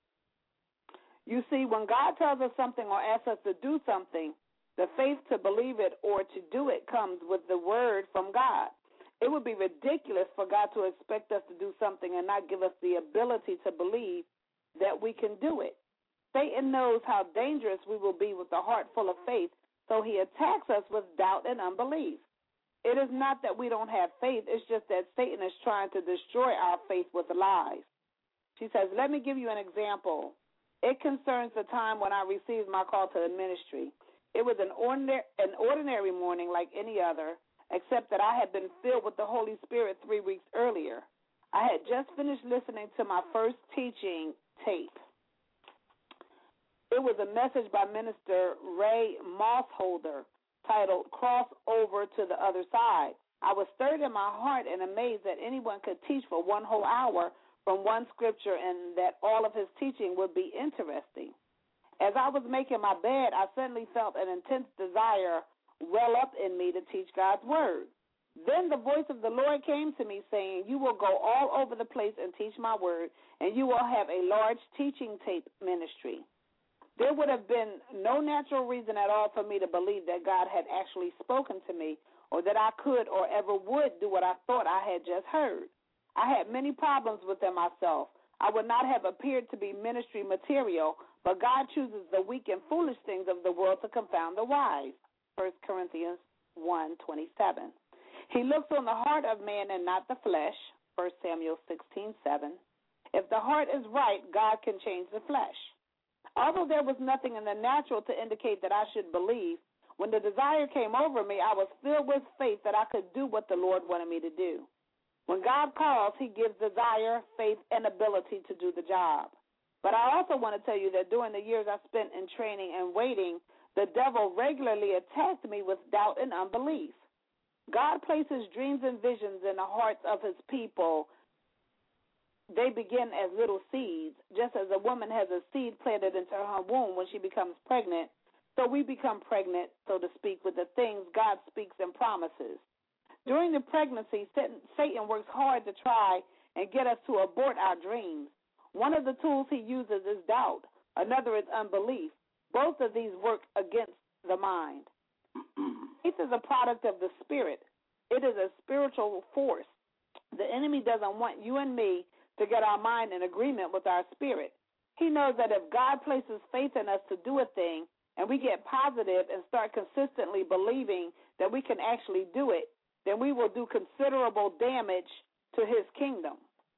You see, when God tells us something or asks us to do something, the faith to believe it or to do it comes with the word from God. It would be ridiculous for God to expect us to do something and not give us the ability to believe that we can do it. Satan knows how dangerous we will be with a heart full of faith, so he attacks us with doubt and unbelief. It is not that we don't have faith, it's just that Satan is trying to destroy our faith with lies. She says, let me give you an example. It concerns the time when I received my call to the ministry. It was an ordinary, an ordinary morning like any other, except that I had been filled with the Holy Spirit three weeks earlier. I had just finished listening to my first teaching tape. It was a message by Minister Ray Mossholder titled Cross Over to the Other Side. I was stirred in my heart and amazed that anyone could teach for one whole hour from one scripture and that all of his teaching would be interesting. As I was making my bed, I suddenly felt an intense desire well up in me to teach God's word. Then the voice of the Lord came to me saying, you will go all over the place and teach my word, and you will have a large teaching tape ministry. There would have been no natural reason at all for me to believe that God had actually spoken to me or that I could or ever would do what I thought I had just heard. I had many problems within myself. I would not have appeared to be ministry material, but God chooses the weak and foolish things of the world to confound the wise. First Corinthians one twenty-seven. He looks on the heart of man and not the flesh. First Samuel sixteen seven. If the heart is right, God can change the flesh. Although there was nothing in the natural to indicate that I should believe, when the desire came over me, I was filled with faith that I could do what the Lord wanted me to do. When God calls, he gives desire, faith, and ability to do the job. But I also want to tell you that during the years I spent in training and waiting, the devil regularly attacked me with doubt and unbelief. God places dreams and visions in the hearts of his people. They begin as little seeds, just as a woman has a seed planted into her womb when she becomes pregnant. So we become pregnant, so to speak, with the things God speaks and promises. During the pregnancy, Satan works hard to try and get us to abort our dreams. One of the tools he uses is doubt. Another is unbelief. Both of these work against the mind. Faith is a product of the Spirit. It is a spiritual force. The enemy doesn't want you and me to get our mind in agreement with our spirit. He knows that if God places faith in us to do a thing and we get positive and start consistently believing that we can actually do it, then we will do considerable damage to his kingdom.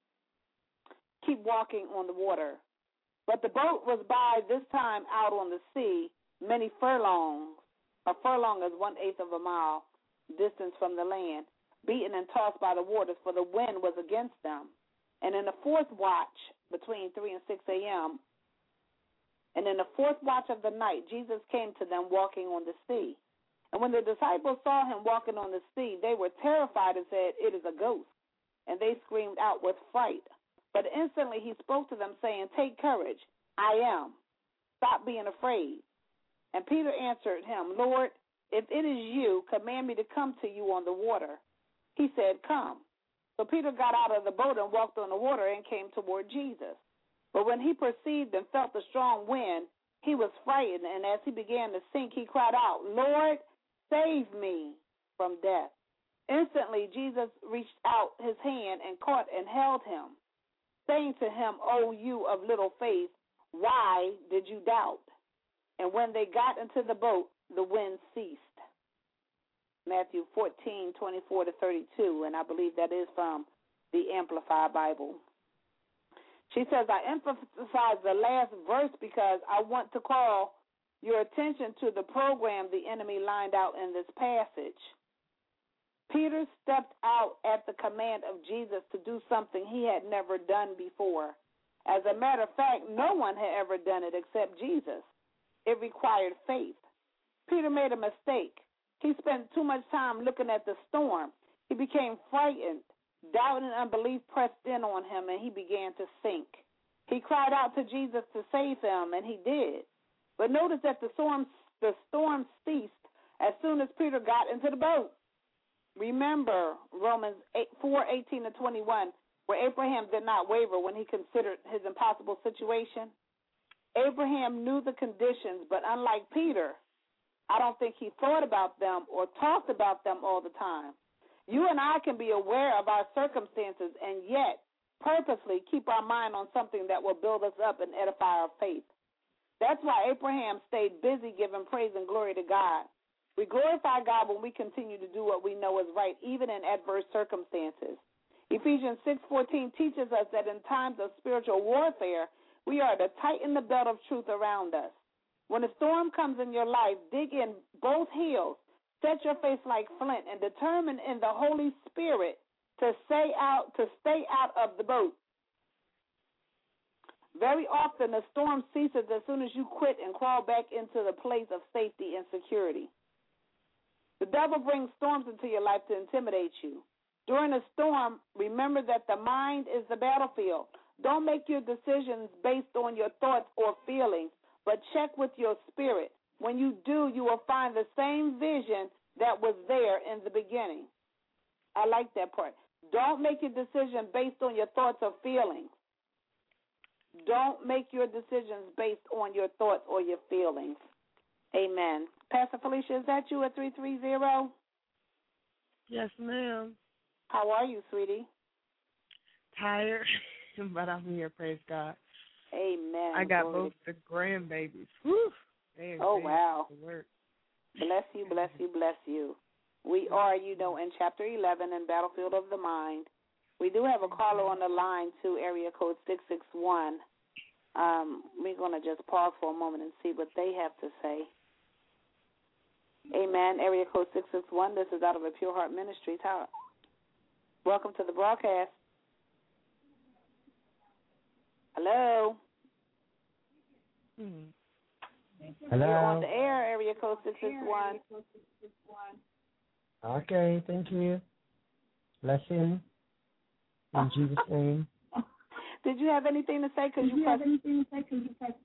Keep walking on the water. But the boat was by this time out on the sea, many furlongs. A furlong is one-eighth of a mile distance from the land, beaten and tossed by the waters, for the wind was against them. And in the fourth watch, between three and six a.m., and in the fourth watch of the night, Jesus came to them walking on the sea. And when the disciples saw him walking on the sea, they were terrified and said, it is a ghost. And they screamed out with fright. But instantly he spoke to them, saying, take courage, I am. Stop being afraid. And Peter answered him, Lord, if it is you, command me to come to you on the water. He said, come. So Peter got out of the boat and walked on the water and came toward Jesus. But when he perceived and felt the strong wind, he was frightened, and as he began to sink, he cried out, Lord, save me from death. Instantly, Jesus reached out his hand and caught and held him, saying to him, "O you of little faith, why did you doubt?" And when they got into the boat, the wind ceased. Matthew fourteen, twenty-four to thirty-two, and I believe that is from the Amplified Bible. She says, I emphasize the last verse because I want to call your attention to the program the enemy lined out in this passage. Peter stepped out at the command of Jesus to do something he had never done before. As a matter of fact, no one had ever done it except Jesus. It required faith. Peter made a mistake. He spent too much time looking at the storm. He became frightened. Doubt and unbelief pressed in on him, and he began to sink. He cried out to Jesus to save him, and he did. But notice that the storm, the storm ceased as soon as Peter got into the boat. Remember Romans four, eighteen to twenty-one, where Abraham did not waver when he considered his impossible situation. Abraham knew the conditions, but unlike Peter, I don't think he thought about them or talked about them all the time. You and I can be aware of our circumstances and yet purposely keep our mind on something that will build us up and edify our faith. That's why Abraham stayed busy giving praise and glory to God. We glorify God when we continue to do what we know is right, even in adverse circumstances. Ephesians six fourteen teaches us that in times of spiritual warfare, we are to tighten the belt of truth around us. When a storm comes in your life, dig in both heels, set your face like flint, and determine in the Holy Spirit to stay out, to stay out of the boat. Very often, the storm ceases as soon as you quit and crawl back into the place of safety and security. The devil brings storms into your life to intimidate you. During a storm, remember that the mind is the battlefield. Don't make your decisions based on your thoughts or feelings, but check with your spirit. When you do, you will find the same vision that was there in the beginning. I like that part. Don't make your decision based on your thoughts or feelings. Don't make your decisions based on your thoughts or your feelings. Amen. Pastor Felicia, is that you at three three zero? Yes, ma'am. How are you, sweetie? Tired, but I'm here, praise God. Amen. I got Glory. both the grandbabies. Whew. They oh, wow. Work. Bless you, bless you, bless you. We are, you know, in Chapter eleven in Battlefield of the Mind. We do have a caller on the line to area code six six one. Um, we're going to just pause for a moment and see what they have to say. Amen. Area code six six one. This is out of a Pure Heart Ministry. Welcome to the broadcast. Hello. Hmm. Hello. You're on the air. Area code six six one. Okay, thank you. Blessing. In Jesus' name. Did you have anything to say? Because you, you have anything to say? Because you pressed.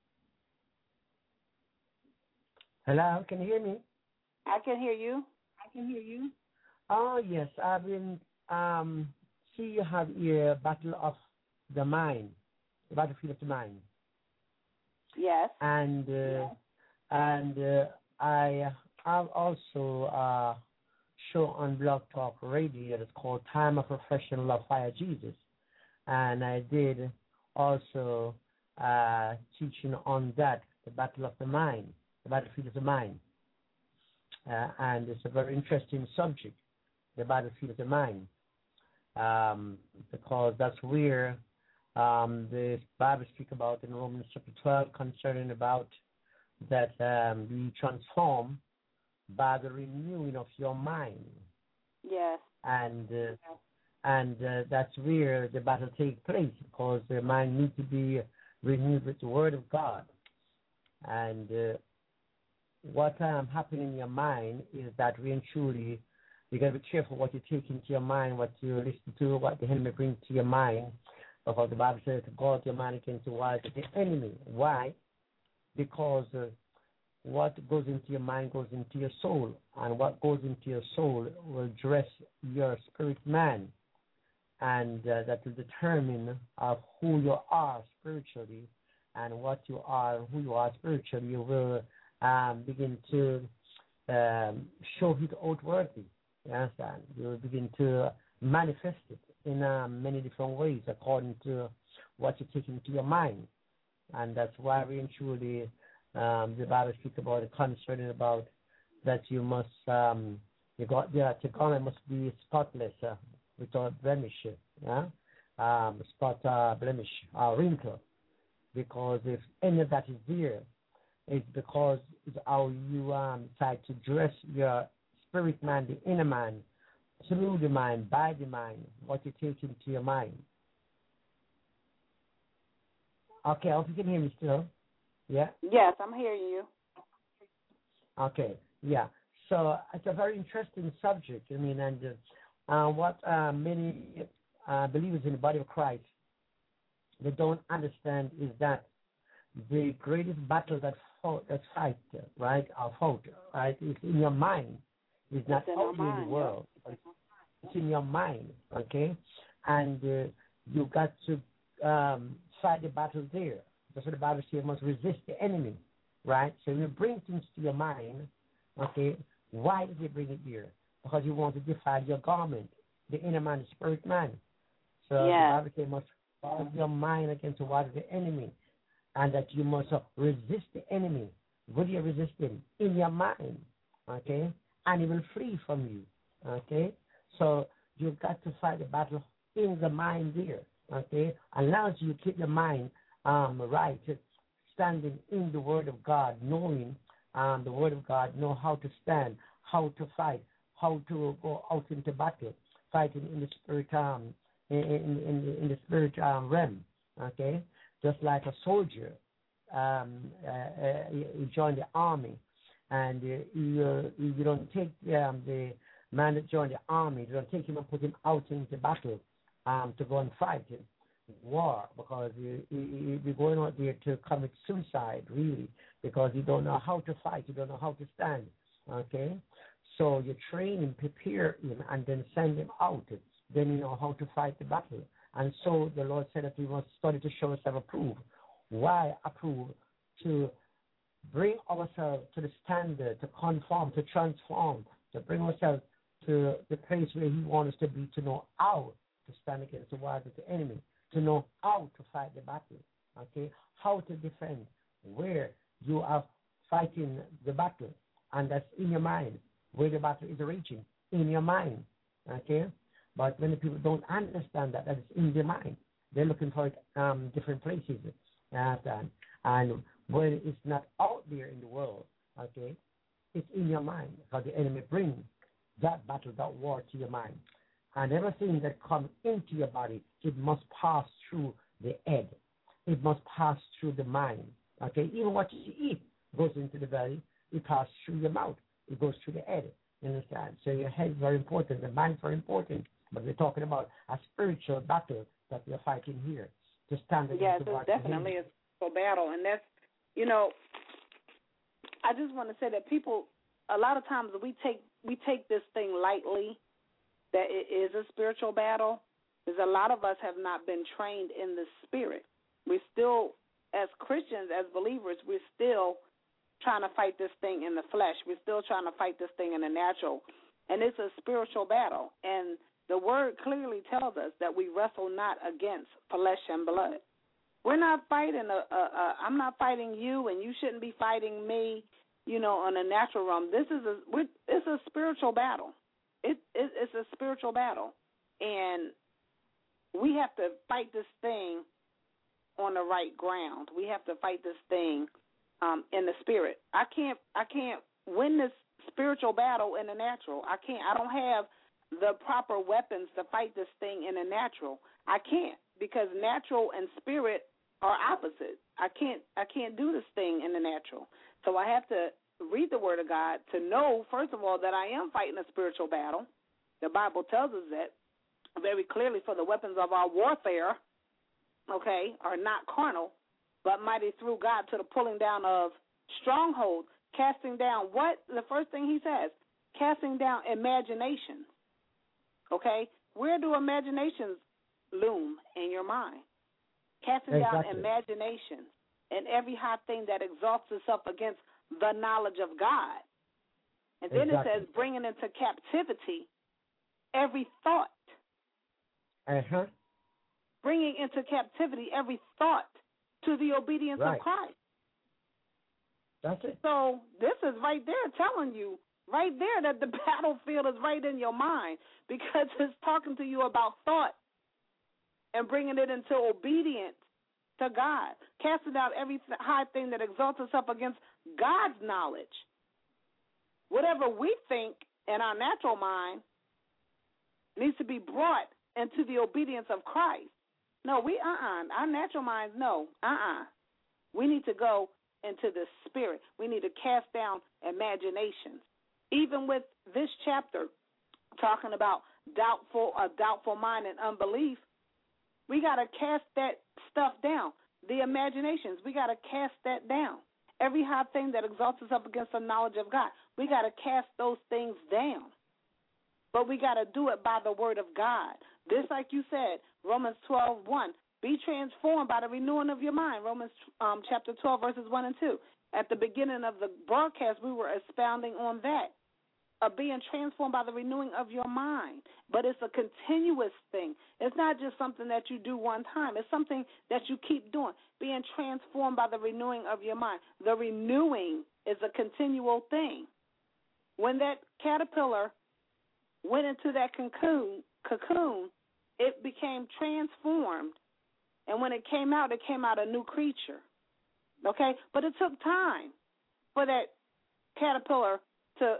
Hello, can you hear me? I can hear you. I can hear you. Oh yes, I've been. Um, see, you have your battle of the mind, the battlefield of the mind. Yes. And uh, yes. and uh, I have also a show on Blog Talk Radio that's called Time of Refreshing Love Fire Jesus. And I did also uh, teaching on that, the battle of the mind, the battlefield of the mind. Uh, and it's a very interesting subject, the battlefield of the mind, um, because that's where um, the Bible speaks about in Romans chapter twelve concerning about that um, be transformed by the renewing of your mind. Yes. And uh, and uh, that's where the battle takes place, because the mind needs to be renewed with the Word of God. And uh, what um, happens in your mind is that really and truly you got to be careful what you take into your mind, what you listen to, what the enemy brings to your mind. Because the Bible says to guard your mind against the wiles of the enemy. Why? Because uh, what goes into your mind goes into your soul, and what goes into your soul will dress your spirit man, and uh, that will determine of who you are spiritually, and what you are, who you are spiritually. You will um, begin to um, show it outwardly You understand? You will begin to manifest it in uh, many different ways according to what you take into your mind. And that's why we truly, um, the Bible speaks about it concerning about that you must, um, you got, yeah, your garment must be spotless, uh, without blemish, yeah? um, spot, uh, blemish, uh, wrinkle. Because if any of that is there, it's because it's how you um, decide to dress your spirit man, the inner man, through the mind, by the mind, what you take into your mind. Okay, I hope you can hear me still. Yeah? Yes, I'm hearing you. Okay, yeah. So it's a very interesting subject. I mean, and uh, uh, what uh, many uh, believers in the body of Christ, they don't understand is that the greatest battle that fought, that fight, right, or fought, right, is in your mind. It's not out there in the world. It's in your mind, okay? And uh, you got to um, fight the battle there. That's what the Bible says. You must resist the enemy, right? So you bring things to your mind, okay? Why did you bring it here? Because you want to defile your garment, the inner man, the spirit man. So yeah. the Bible says you must guard your mind against the word of the enemy, and that you must uh, resist the enemy. Will you resist him? In your mind, okay? And he will flee from you, okay? So you've got to fight the battle in the mind there, okay? Allows you to keep your mind um, right, standing in the Word of God, knowing um, the Word of God, know how to stand, how to fight, how to go out into battle, fighting in the spirit, um, in, in, in, the, in the spirit um, realm, okay? Just like a soldier, um, uh, uh, you join the army, and uh, you, uh, you don't take um, the man that joined the army, you don't take him and put him out into battle um, to go and fight in war, because you, you, you're going out there to commit suicide, really, because you don't know how to fight, you don't know how to stand, okay? So you train him, prepare him, and then send him out. Then you know how to fight the battle. And so the Lord said that we must study to show ourselves approved. Why approved? To bring ourselves to the standard, to conform, to transform, to bring ourselves to the place where He wants us to be, to know how to stand against the words of the enemy, to know how to fight the battle, okay? How to defend, where you are fighting the battle, and that's in your mind, where the battle is raging, in your mind, okay? But many people don't understand that, that it's in their mind. They're looking for it um, different places. Uh, and when it's not out there in the world, okay, it's in your mind. Because the enemy brings that battle, that war to your mind. And everything that comes into your body, it must pass through the head. It must pass through the mind. Okay, even what you eat goes into the belly. It passes through your mouth. It goes through the head. You understand? So your head is very important. The mind is very important. But we're talking about a spiritual battle that we're fighting here. To stand against yes, the it's definitely a spiritual battle. And that's, you know, I just want to say that people, a lot of times we take we take this thing lightly, that it is a spiritual battle, because a lot of us have not been trained in the spirit. We still, as Christians, as believers, we're still trying to fight this thing in the flesh. We're still trying to fight this thing in the natural. And it's a spiritual battle. And the word clearly tells us that we wrestle not against flesh and blood. We're not fighting, a, a, a, I'm not fighting you, and you shouldn't be fighting me, you know, on a natural realm. This is a, we're, it's a spiritual battle. It, it, it's a spiritual battle. And we have to fight this thing on the right ground. We have to fight this thing um, in the spirit. I can't, I can't win this spiritual battle in the natural. I can't. I don't have the proper weapons to fight this thing in the natural. I can't, because natural and spirit are opposite. I can't I can't do this thing in the natural. So I have to read the Word of God to know, first of all, that I am fighting a spiritual battle. The Bible tells us that very clearly, for the weapons of our warfare, okay, are not carnal, but mighty through God to the pulling down of strongholds, casting down what? The first thing he says, casting down imaginations. Okay, where do imaginations loom in your mind? Casting exactly. down imaginations and every high thing that exalts itself against the knowledge of God. And then exactly. it says bringing into captivity every thought. Uh-huh. Bringing into captivity every thought to the obedience right. of Christ. That's it. So this is right there telling you, right there, that the battlefield is right in your mind, because it's talking to you about thought and bringing it into obedience to God, casting out every high thing that exalts itself against God's knowledge. Whatever we think in our natural mind needs to be brought into the obedience of Christ. No, we, uh-uh. Our natural minds, no, uh-uh. We need to go into the spirit. We need to cast down imaginations. Even with this chapter talking about doubtful, a doubtful mind and unbelief, we got to cast that stuff down. The imaginations, we got to cast that down. Every high thing that exalts itself against the knowledge of God, we got to cast those things down. But we got to do it by the word of God. This, like you said, Romans twelve one, be transformed by the renewing of your mind. Romans um, chapter twelve, verses one and two. At the beginning of the broadcast, we were expounding on that, of being transformed by the renewing of your mind. But it's a continuous thing. It's not just something that you do one time. It's something that you keep doing, being transformed by the renewing of your mind. The renewing is a continual thing. When that caterpillar went into that cocoon, cocoon, it became transformed. And when it came out, it came out a new creature. Okay? But it took time for that caterpillar to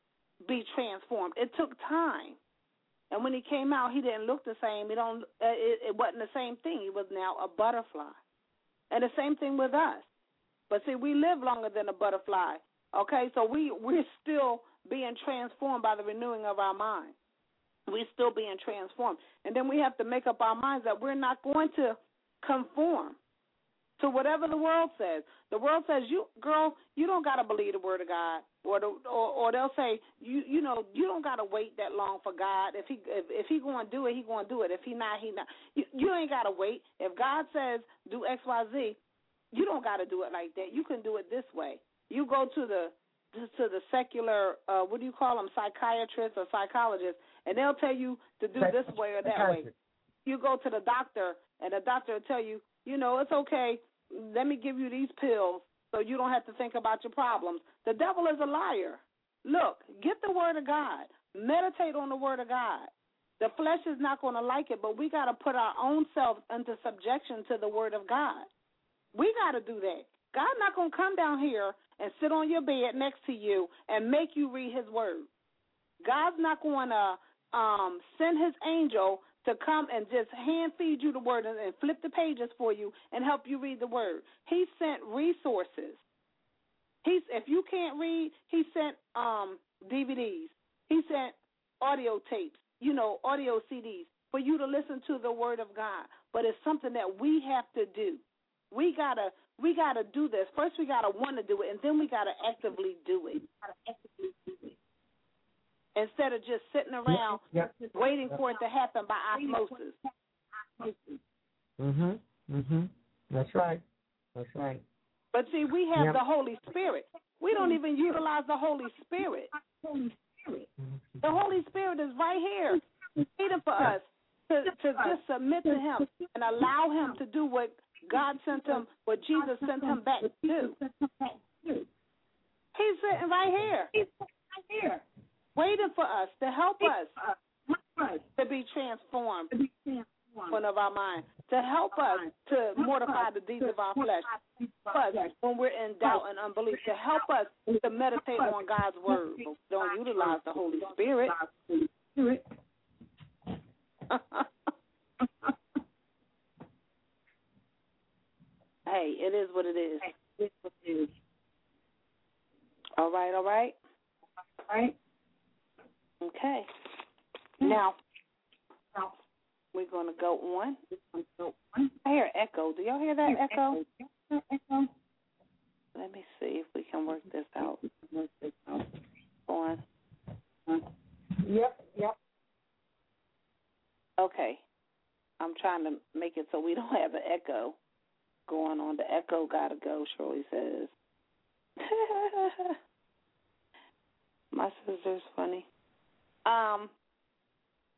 be transformed. It took time. And when he came out, he didn't look the same. He don't, it, it wasn't the same thing. He was now a butterfly. And the same thing with us. But see, we live longer than a butterfly. Okay? So we, we're still being transformed by the renewing of our mind. We're still being transformed. And then we have to make up our minds that we're not going to conform to whatever the world says. The world says, "You girl, you don't got to believe the word of God," or, the, or or they'll say, "You you know, you don't got to wait that long for God. If he if, if he going to do it, he going to do it. If he not, he not. You, you ain't got to wait. If God says do X, Y, Z, you don't got to do it like that. You can do it this way. You go to the to the secular, uh, what do you call them, psychiatrists or psychologists, and they'll tell you to do this way or that way. You go to the doctor, and the doctor will tell you, you know, it's okay. Let me give you these pills so you don't have to think about your problems. The devil is a liar. Look, get the word of God. Meditate on the word of God. The flesh is not going to like it, but we got to put our own selves into subjection to the word of God. We got to do that. God's not going to come down here and sit on your bed next to you and make you read his word. God's not going to um, send his angel to come and just hand feed you the word and, and flip the pages for you and help you read the word. He sent resources. He's if you can't read, he sent um, D V Ds. He sent audio tapes, you know, audio C Ds for you to listen to the word of God. But it's something that we have to do. We gotta we gotta do this. First we gotta want to do it, and then we gotta actively do it. Instead of just sitting around yep, yep, waiting yep. for it to happen by osmosis. Mhm. Mhm. That's right. That's right. But see, we have yep. the Holy Spirit. We don't even utilize the Holy Spirit. The Holy Spirit is right here, waiting for us to, to just submit to him and allow him to do what God sent him, what Jesus sent him back to do. He's sitting right here. He's right here. Waiting for us to help us to be transformed one of our minds, to help us to mortify the deeds of our flesh, us when we're in doubt and unbelief, to help us to meditate on God's word. But don't utilize the Holy Spirit. Hey, it is what it is. All right, all right? All right. Okay. Now, we're going to go on. I hear echo. Do y'all hear that echo? Let me see if we can work this out. Go on. Yep, yep. Okay. I'm trying to make it so we don't have an echo going on. The echo got to go, Shirley says. My sister's funny. Um,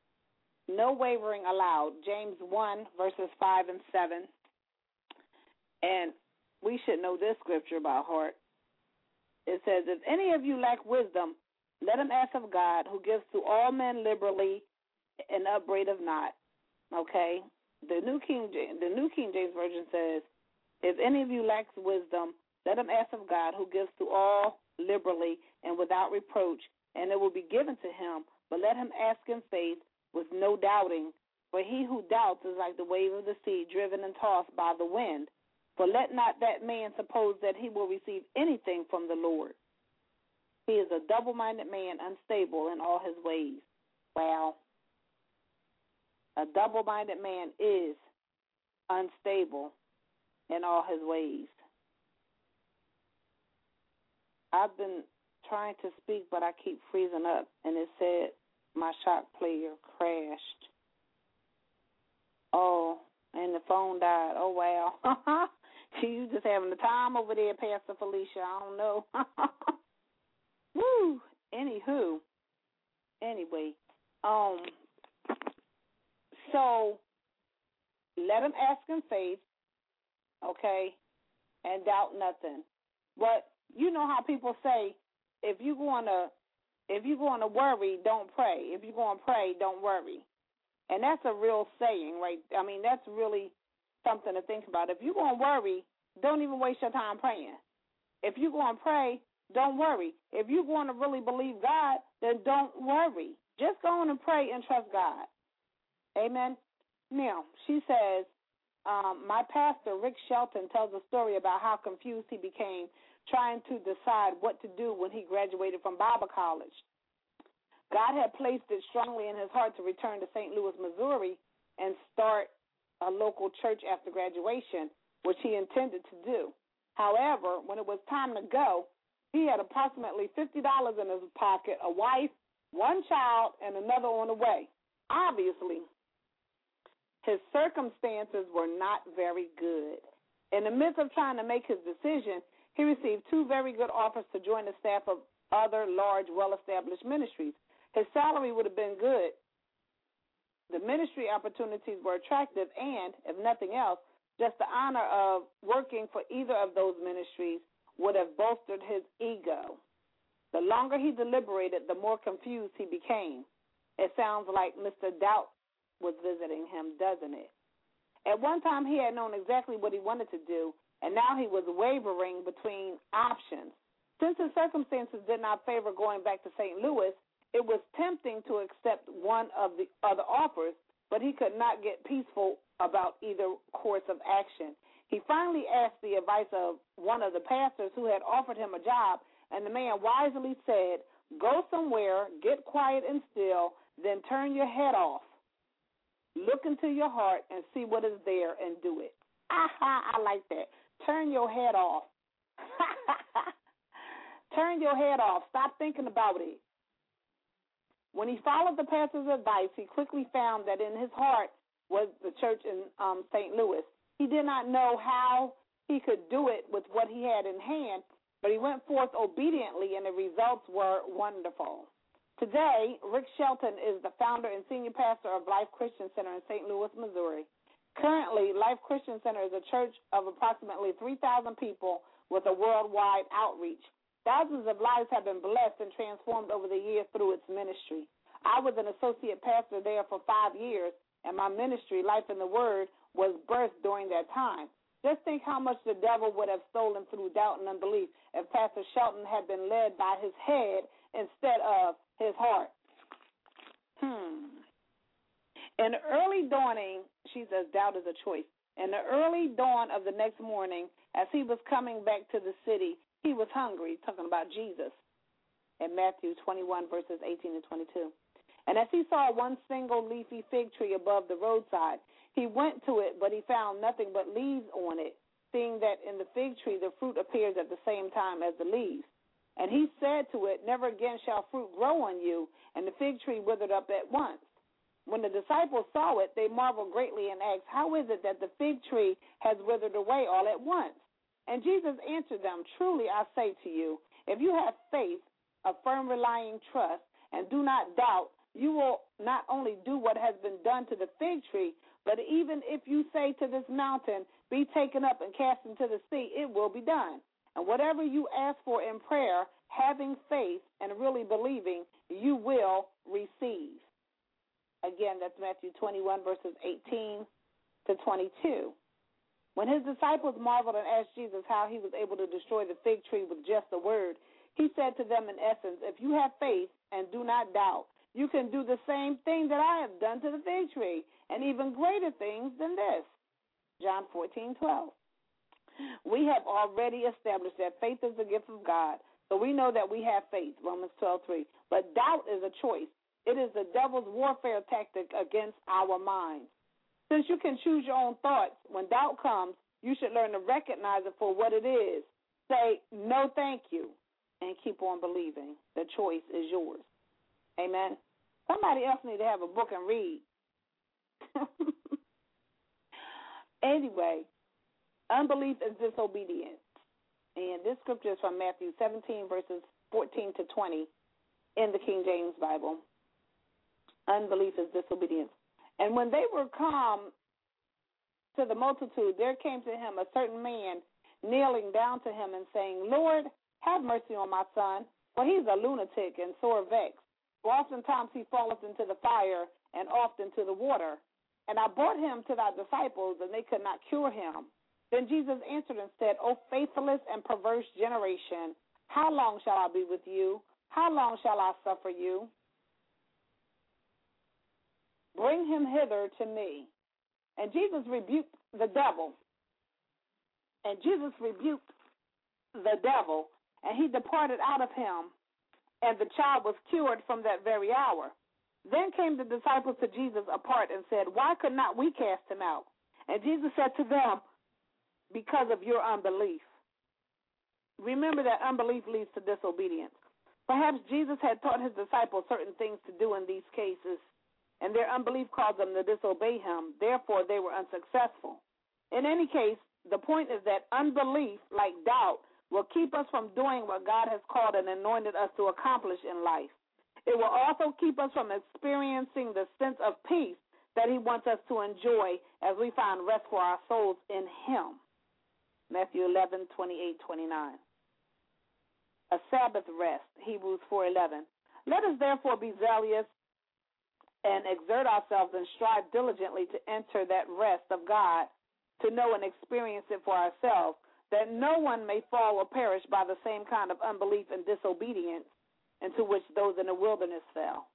no wavering allowed. James one, verses five and seven. And we should know this scripture by heart. It says, if any of you lack wisdom, let him ask of God, who gives to all men liberally and upbraideth not. Okay? The New King the New King James Version says, if any of you lacks wisdom, let him ask of God, who gives to all liberally and without reproach, and it will be given to him. But let him ask in faith with no doubting. For he who doubts is like the wave of the sea, driven and tossed by the wind. For let not that man suppose that he will receive anything from the Lord. He is a double-minded man, unstable in all his ways. Wow. A double-minded man is unstable in all his ways. I've been trying to speak, but I keep freezing up, and it said my shot player crashed. Oh, and the phone died. Oh, wow. You just having the time over there, Pastor Felicia. I don't know. Woo. Anywho. Anyway. Um. So, let him ask in faith, okay, and doubt nothing. But you know how people say, if you're going to, if you're going to worry, don't pray. If you're going to pray, don't worry. And that's a real saying, right? I mean, that's really something to think about. If you're going to worry, don't even waste your time praying. If you're going to pray, don't worry. If you're going to really believe God, then don't worry. Just go on and pray and trust God. Amen. Now, she says, um, my pastor, Rick Shelton, tells a story about how confused he became trying to decide what to do when he graduated from Bible college. God had placed it strongly in his heart to return to Saint Louis, Missouri, and start a local church after graduation, which he intended to do. However, when it was time to go, he had approximately fifty dollars in his pocket, a wife, one child, and another on the way. Obviously, his circumstances were not very good. In the midst of trying to make his decision, he received two very good offers to join the staff of other large, well-established ministries. His salary would have been good. The ministry opportunities were attractive, and, if nothing else, just the honor of working for either of those ministries would have bolstered his ego. The longer he deliberated, the more confused he became. It sounds like Mister Doubt was visiting him, doesn't it? At one time, he had known exactly what he wanted to do, and now he was wavering between options. Since his circumstances did not favor going back to Saint Louis, it was tempting to accept one of the other offers, but he could not get peaceful about either course of action. He finally asked the advice of one of the pastors who had offered him a job, and the man wisely said, go somewhere, get quiet and still, then turn your head off. Look into your heart and see what is there and do it. Aha, I like that. Turn your head off. Turn your head off. Stop thinking about it. When he followed the pastor's advice, he quickly found that in his heart was the church in um, Saint Louis. He did not know how he could do it with what he had in hand, but he went forth obediently, and the results were wonderful. Today, Rick Shelton is the founder and senior pastor of Life Christian Center in Saint Louis, Missouri. Currently, Life Christian Center is a church of approximately three thousand people with a worldwide outreach. Thousands of lives have been blessed and transformed over the years through its ministry. I was an associate pastor there for five years, and my ministry, Life in the Word, was birthed during that time. Just think how much the devil would have stolen through doubt and unbelief if Pastor Shelton had been led by his head instead of his heart. Hmm. In the early dawning, she says doubt is a choice. In the early dawn of the next morning, as he was coming back to the city, he was hungry, talking about Jesus, in Matthew twenty-one, verses eighteen and twenty-two. And as he saw one single leafy fig tree above the roadside, he went to it, but he found nothing but leaves on it, seeing that in the fig tree the fruit appears at the same time as the leaves. And he said to it, never again shall fruit grow on you, and the fig tree withered up at once. When the disciples saw it, they marveled greatly and asked, how is it that the fig tree has withered away all at once? And Jesus answered them, truly I say to you, if you have faith, a firm relying trust, and do not doubt, you will not only do what has been done to the fig tree, but even if you say to this mountain, be taken up and cast into the sea, it will be done. And whatever you ask for in prayer, having faith and really believing, you will receive. Again, that's Matthew twenty-one, verses eighteen to twenty-two. When his disciples marveled and asked Jesus how he was able to destroy the fig tree with just a word, he said to them in essence, if you have faith and do not doubt, you can do the same thing that I have done to the fig tree, and even greater things than this. John fourteen twelve. We have already established that faith is the gift of God, so we know that we have faith, Romans twelve three. But doubt is a choice. It is the devil's warfare tactic against our minds. Since you can choose your own thoughts, when doubt comes, you should learn to recognize it for what it is. Say, no thank you, and keep on believing. The choice is yours. Amen. Somebody else need to have a book and read. Anyway, unbelief is disobedience. And this scripture is from Matthew seventeen, verses fourteen to twenty in the King James Bible. Unbelief is disobedience. And when they were come to the multitude, there came to him a certain man kneeling down to him and saying, Lord, have mercy on my son, for he's a lunatic and sore vexed. For oftentimes he falleth into the fire and oft into the water. And I brought him to thy disciples, and they could not cure him. Then Jesus answered and said, O faithless and perverse generation, how long shall I be with you? How long shall I suffer you? Bring him hither to me. And Jesus rebuked the devil. And Jesus rebuked the devil, and he departed out of him, and the child was cured from that very hour. Then came the disciples to Jesus apart and said, Why could not we cast him out? And Jesus said to them, Because of your unbelief. Remember that unbelief leads to disobedience. Perhaps Jesus had taught his disciples certain things to do in these cases, and their unbelief caused them to disobey him. Therefore, they were unsuccessful. In any case, the point is that unbelief, like doubt, will keep us from doing what God has called and anointed us to accomplish in life. It will also keep us from experiencing the sense of peace that he wants us to enjoy as we find rest for our souls in him. Matthew eleven, twenty-eight, twenty-nine. A Sabbath rest, Hebrews four eleven. Let us therefore be zealous and exert ourselves and strive diligently to enter that rest of God, to know and experience it for ourselves, that no one may fall or perish by the same kind of unbelief and disobedience into which those in the wilderness fell.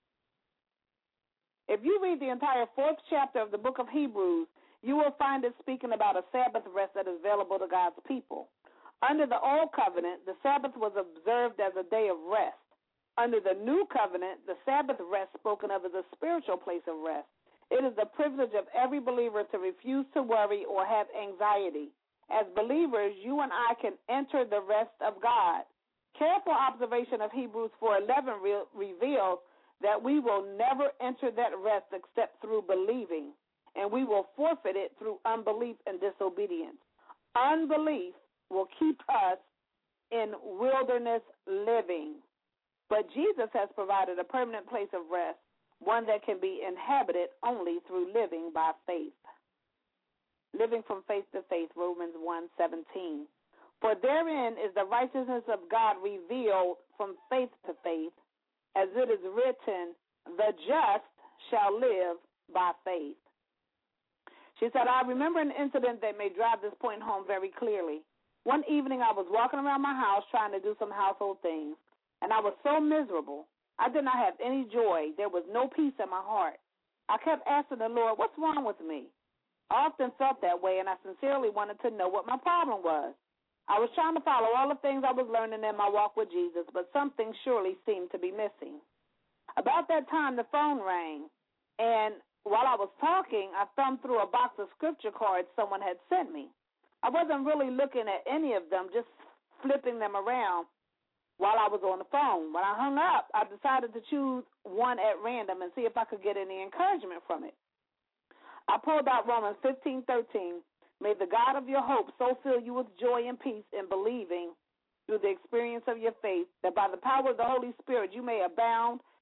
If you read the entire fourth chapter of the book of Hebrews, you will find it speaking about a Sabbath rest that is available to God's people. Under the Old Covenant, the Sabbath was observed as a day of rest. Under the New Covenant, the Sabbath rest spoken of is a spiritual place of rest. It is the privilege of every believer to refuse to worry or have anxiety. As believers, you and I can enter the rest of God. Careful observation of Hebrews four eleven re- reveals that we will never enter that rest except through believing, and we will forfeit it through unbelief and disobedience. Unbelief will keep us in wilderness living. But Jesus has provided a permanent place of rest, one that can be inhabited only through living by faith. Living from faith to faith, Romans one seventeen. For therein is the righteousness of God revealed from faith to faith, as it is written, the just shall live by faith. She said, I remember an incident that may drive this point home very clearly. One evening I was walking around my house trying to do some household things, and I was so miserable. I did not have any joy. There was no peace in my heart. I kept asking the Lord, what's wrong with me? I often felt that way, and I sincerely wanted to know what my problem was. I was trying to follow all the things I was learning in my walk with Jesus, but something surely seemed to be missing. About that time, the phone rang, and while I was talking, I thumbed through a box of scripture cards someone had sent me. I wasn't really looking at any of them, just flipping them around while I was on the phone. When I hung up, I decided to choose one at random and see if I could get any encouragement from it. I pulled out Romans fifteen thirteen. May the God of your hope so fill you with joy and peace in believing through the experience of your faith, that by the power of the Holy Spirit you may abound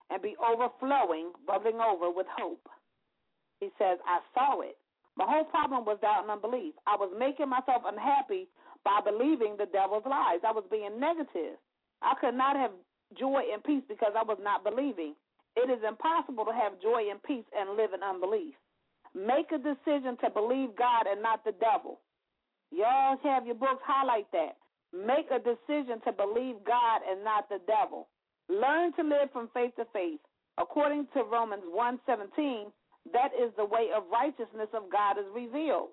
and be overflowing, bubbling over with hope. He says, I saw it. My whole problem was doubt and unbelief. I was making myself unhappy by believing the devil's lies. I was being negative. I could not have joy and peace because I was not believing. It is impossible to have joy and peace and live in unbelief. Make a decision to believe God and not the devil. Y'all have your books, highlight that. Make a decision to believe God and not the devil. Learn to live from faith to faith. According to Romans one seventeen, that is the way of righteousness of God is revealed.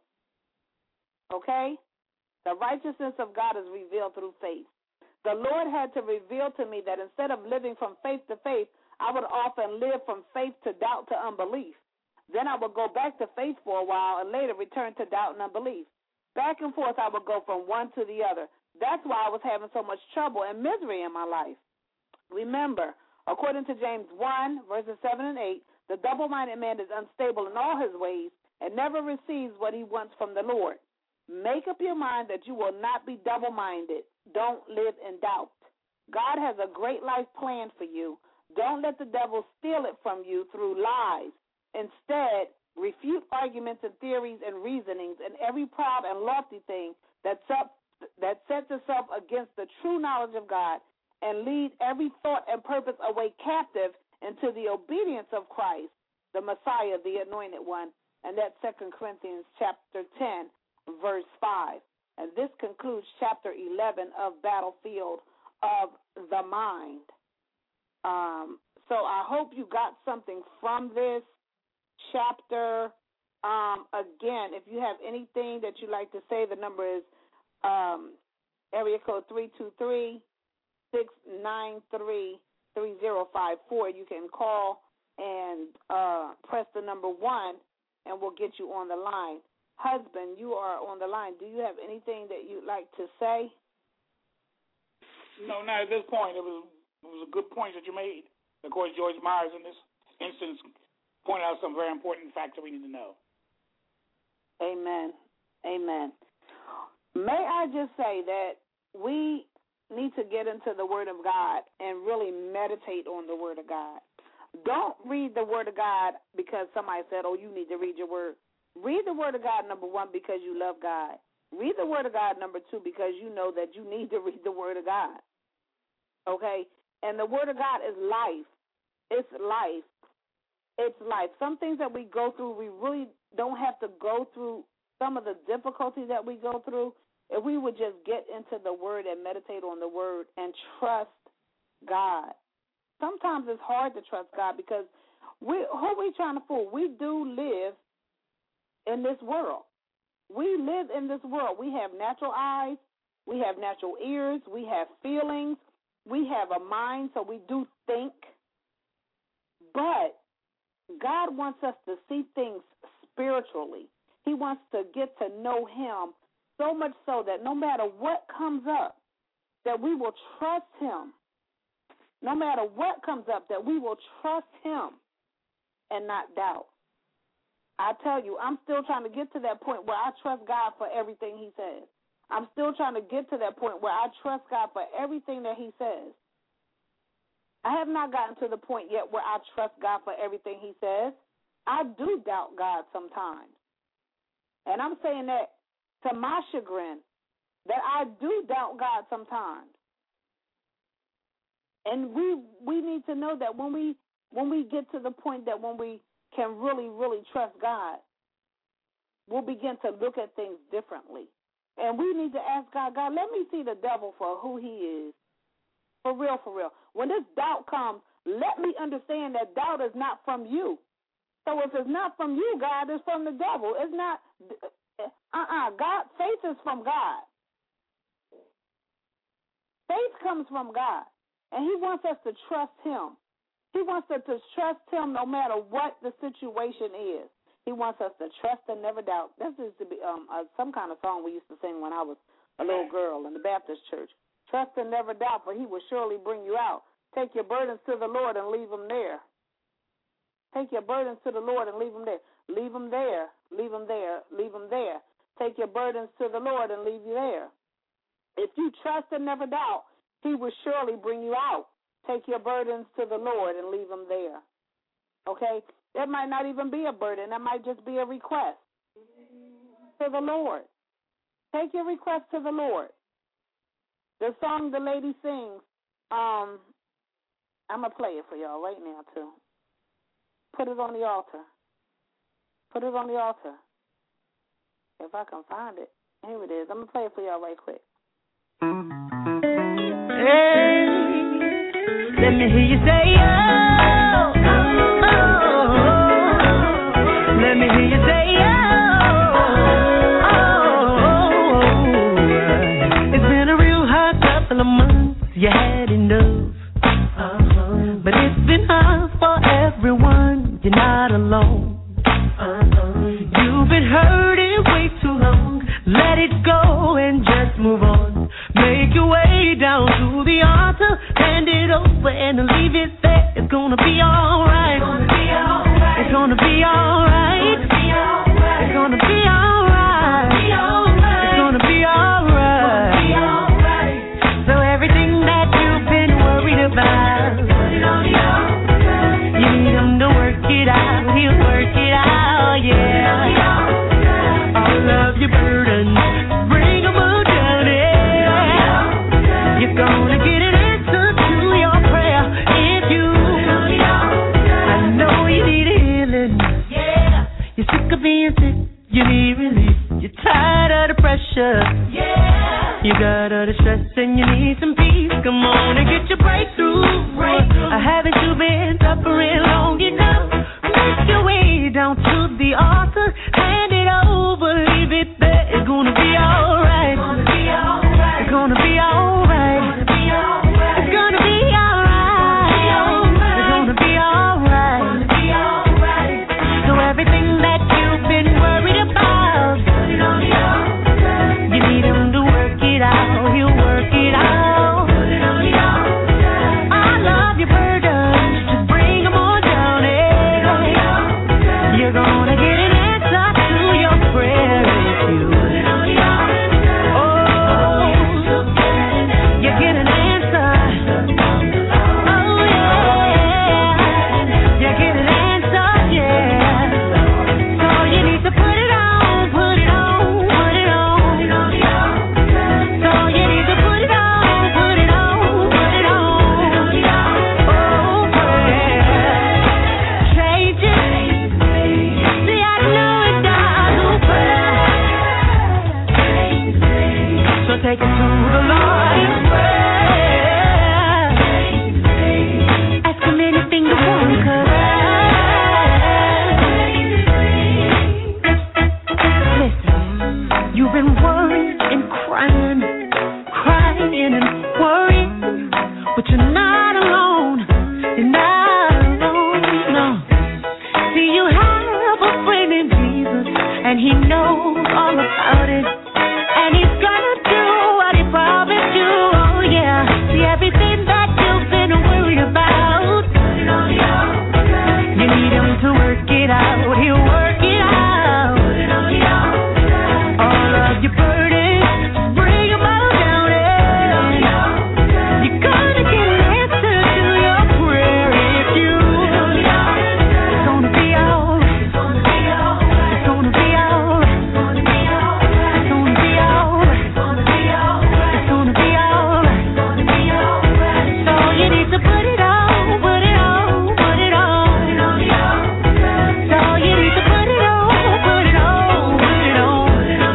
Okay? The righteousness of God is revealed through faith. The Lord had to reveal to me that instead of living from faith to faith, I would often live from faith to doubt to unbelief. Then I would go back to faith for a while and later return to doubt and unbelief. Back and forth I would go from one to the other. That's why I was having so much trouble and misery in my life. Remember, according to James one, verses seven and eight, the double-minded man is unstable in all his ways and never receives what he wants from the Lord. Make up your mind that you will not be double-minded. Don't live in doubt. God has a great life plan for you. Don't let the devil steal it from you through lies. Instead, refute arguments and theories and reasonings and every proud and lofty thing that sets itself against the true knowledge of God, and lead every thought and purpose away captive into the obedience of Christ, the Messiah, the Anointed One. And that's Second Corinthians chapter ten, verse five. And this concludes chapter eleven of Battlefield of the Mind. Um, so I hope you got something from this chapter. Um, again, if you have anything that you'd like to say, the number is um, area code three two three, six nine three, three zero five four. You can call and uh, press the number one, and we'll get you on the line. Husband, you are on the line. Do you have anything that you'd like to say? No, not at this point. It was it was a good point that you made. Of course, George Myers in this instance pointed out some very important facts that we need to know. Amen. Amen. May I just say that we need to get into the Word of God and really meditate on the Word of God. Don't read the Word of God because somebody said, oh, you need to read your Word. Read the Word of God, number one, because you love God. Read the Word of God, number two, because you know that you need to read the Word of God. Okay? And the Word of God is life. It's life. It's life. Some things that we go through, we really don't have to go through some of the difficulty that we go through. If we would just get into the Word and meditate on the Word and trust God. Sometimes it's hard to trust God because we, who are we trying to fool? We do live in this world. We live in this world. We have natural eyes. We have natural ears. We have feelings. We have a mind, so we do think. But God wants us to see things spiritually. He wants to get to know Him so much so that no matter what comes up, that we will trust Him. No matter what comes up, that we will trust Him and not doubt. I tell you, I'm still trying to get to that point where I trust God for everything He says. I'm still trying to get to that point where I trust God for everything that He says. I have not gotten to the point yet where I trust God for everything He says. I do doubt God sometimes. And I'm saying that to my chagrin, that I do doubt God sometimes. And we we need to know that when we when we get to the point that when we can really, really trust God, we'll begin to look at things differently. And we need to ask God, God, let me see the devil for who he is. For real, for real. When this doubt comes, let me understand that doubt is not from you. So if it's not from you, God, it's from the devil. It's not, uh-uh, God, faith is from God. Faith comes from God. And He wants us to trust Him. He wants us to trust Him no matter what the situation is. He wants us to trust and never doubt. This used to be um, uh, some kind of song we used to sing when I was a little girl in the Baptist church. Trust and never doubt, for He will surely bring you out. Take your burdens to the Lord and leave them there. Take your burdens to the Lord and leave them there. Leave them there. Leave them there. Leave them there. Take your burdens to the Lord and leave you there. If you trust and never doubt, He will surely bring you out. Take your burdens to the Lord and leave them there. Okay? That might not even be a burden. That might just be a request to the Lord. Take your request to the Lord. The song the lady sings, um, I'm going to play it for y'all right now, too. Put it on the altar. Put it on the altar. If I can find it. Here it is. I'm going to play it for y'all right quick. Hey, let me hear you say, oh, oh, oh. Let me hear you say, oh, oh. It's been a real hard couple of months. You had enough. Uh-huh. But it's been hard for everyone. You're not alone. Uh-huh. You've been hurting way too long. Let it go and just move on. Make your way down to the altar, hand it over and leave it there. It's gonna be alright. It's gonna be alright. It's gonna be alright. It's gonna be alright. So everything that you've been worried about, you need him to work it out. He'll work it out, yeah. All of your burdens, bring them all down, yeah. You're gonna get an answer to your prayer if you, I know you need healing, yeah. You're sick of being sick, you need relief. You're tired of the pressure, yeah. You got all the stress and you need some peace. Come on and get your breakthrough, breakthrough. Haven't you been suffering long enough? Make your way down to the altar, hand it over, leave it there. It's gonna be alright. It's gonna be alright. It's gonna be alright. It's gonna be alright. It's gonna be alright. So everything that you've been worried about, you need him to work it out. He'll work it out. I love your burdens. Just bring them on down, yeah. You're gonna get an answer to your prayer if you, oh, you get an answer. Oh yeah, you get an answer, yeah. So you need to put it on, put it on, put it on. So you need to put it on, put it on, put it on. Oh prayer, change it. See, I know it doesn't work. So take it to the Lord in prayer. Ask him anything you want, 'cause listen, you've been worried and crying, crying and worrying, but you're not alone. You're not alone, no. See, you have a friend in Jesus, and he knows all about it, and he's gonna do what he promised you. Oh yeah. See, everything that you've been worried about, you need him to work it out. He'll work it out. All of your burdens, bring them all down, yeah. You're gonna get an answer to your prayer if you, it's gonna be alright. It's gonna be alright. It's gonna be alright. It's gonna be alright. It's gonna be alright. It's gonna be alright. It's gonna be alright. It's gonna be alright. So you need to put it on, put it on, put it on. So you need to put it on, put it on, put it on.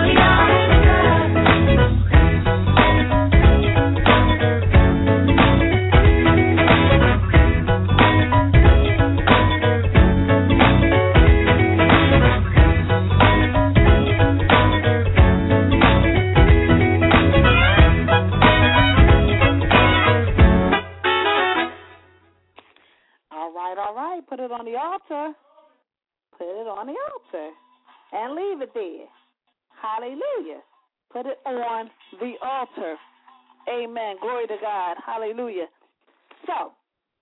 All right, all right. Put it on the altar. Put it on the altar. And leave it there. Hallelujah. Put it on the altar. Amen. Glory to God. Hallelujah. So,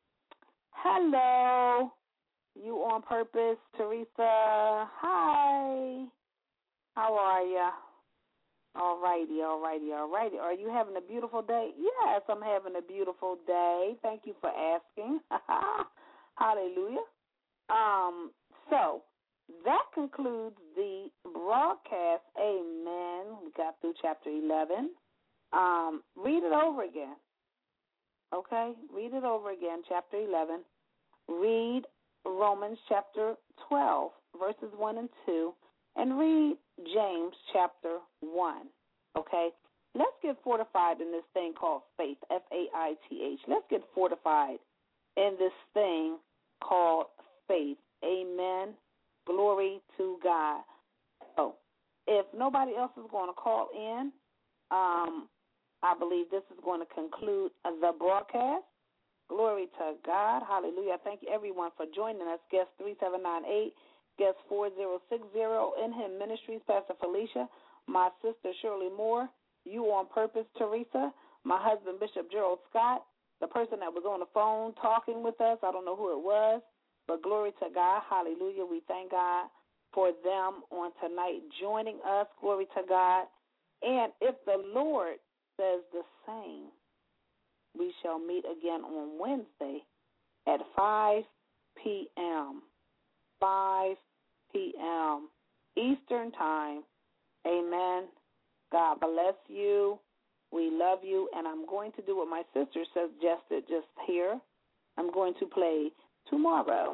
hello. You on purpose, Teresa. Hi. How are ya? All righty, all righty, all righty. Are you having a beautiful day? Yes, I'm having a beautiful day. Thank you for asking. Hallelujah. Um, so that concludes the broadcast. Amen. We got through chapter eleven. Um, read it over again. Okay? Read it over again, chapter eleven. Read Romans chapter twelve, verses one and two, and read James chapter one. Okay? Let's get fortified in this thing called faith, F A I T H. Let's get fortified in this thing called faith. Amen. Glory to God. So, if nobody else is going to call in, um, I believe this is going to conclude the broadcast. Glory to God. Hallelujah. Thank you, everyone, for joining us. Guest three seven nine eight, guest four zero six zero, In Him Ministries, Pastor Felicia, my sister Shirley Moore, You on Purpose, Teresa, my husband, Bishop Gerald Scott, the person that was on the phone talking with us. I don't know who it was, but glory to God. Hallelujah. We thank God for them on tonight joining us. Glory to God. And if the Lord says the same, we shall meet again on Wednesday at five p.m. five p.m. Eastern Time. Amen. God bless you. We love you. And I'm going to do what my sister suggested just here. I'm going to play Tomorrow.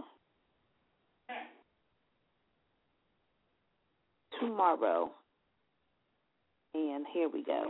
Tomorrow. And here we go.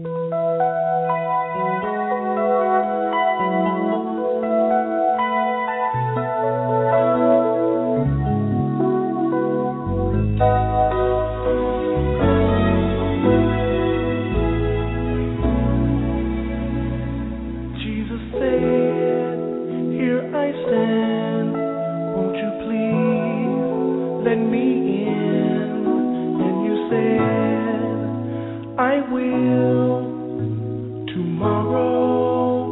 Jesus said, "Here I stand. Won't you please let me in?" And you said, "I will tomorrow."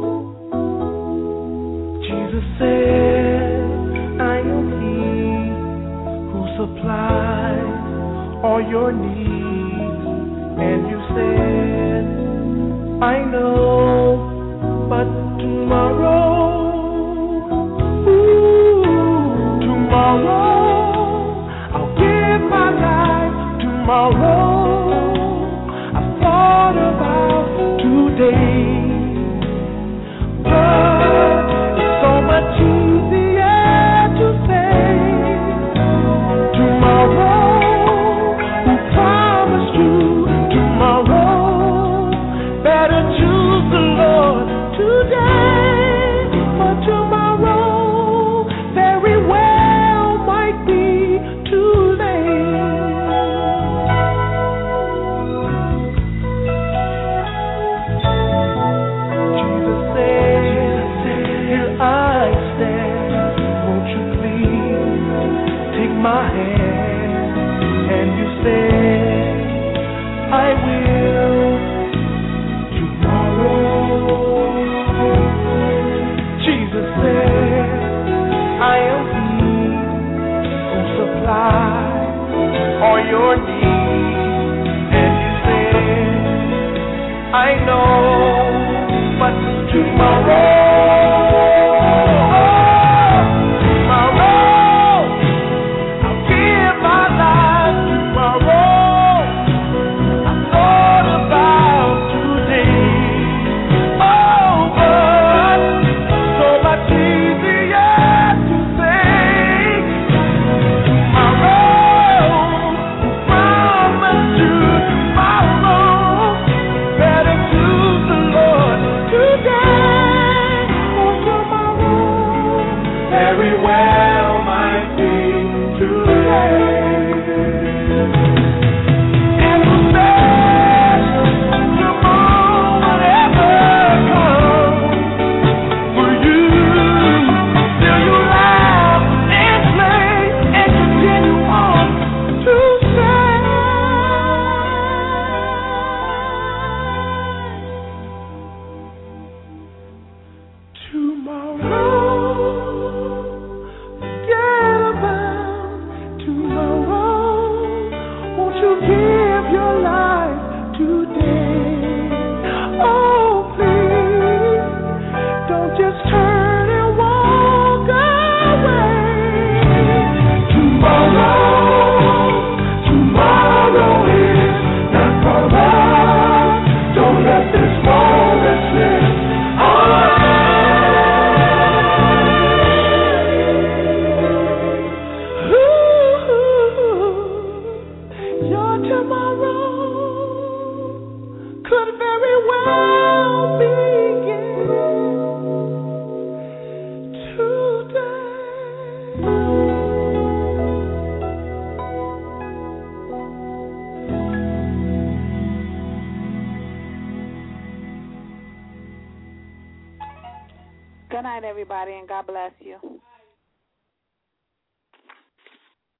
Jesus said, "I am He who supplies all your needs." And you said, "I know, but tomorrow, ooh, tomorrow, I'll give my life tomorrow. I thought about today, but it's so much easier to say tomorrow. Who promised you tomorrow? Better choose the Lord today, for tomorrow very well might be too late. Jesus said, "Here I stand. Won't you please take my hand?" And you said, "I will tomorrow." Jesus said, "I am He who supplies all your needs." And you said, "I know, but tomorrow, tomorrow, I'll give my life tomorrow. I thought about today, oh, but so much easier to say tomorrow. Who promised you tomorrow? Better choose the Lord today. Good night, everybody, and God bless you.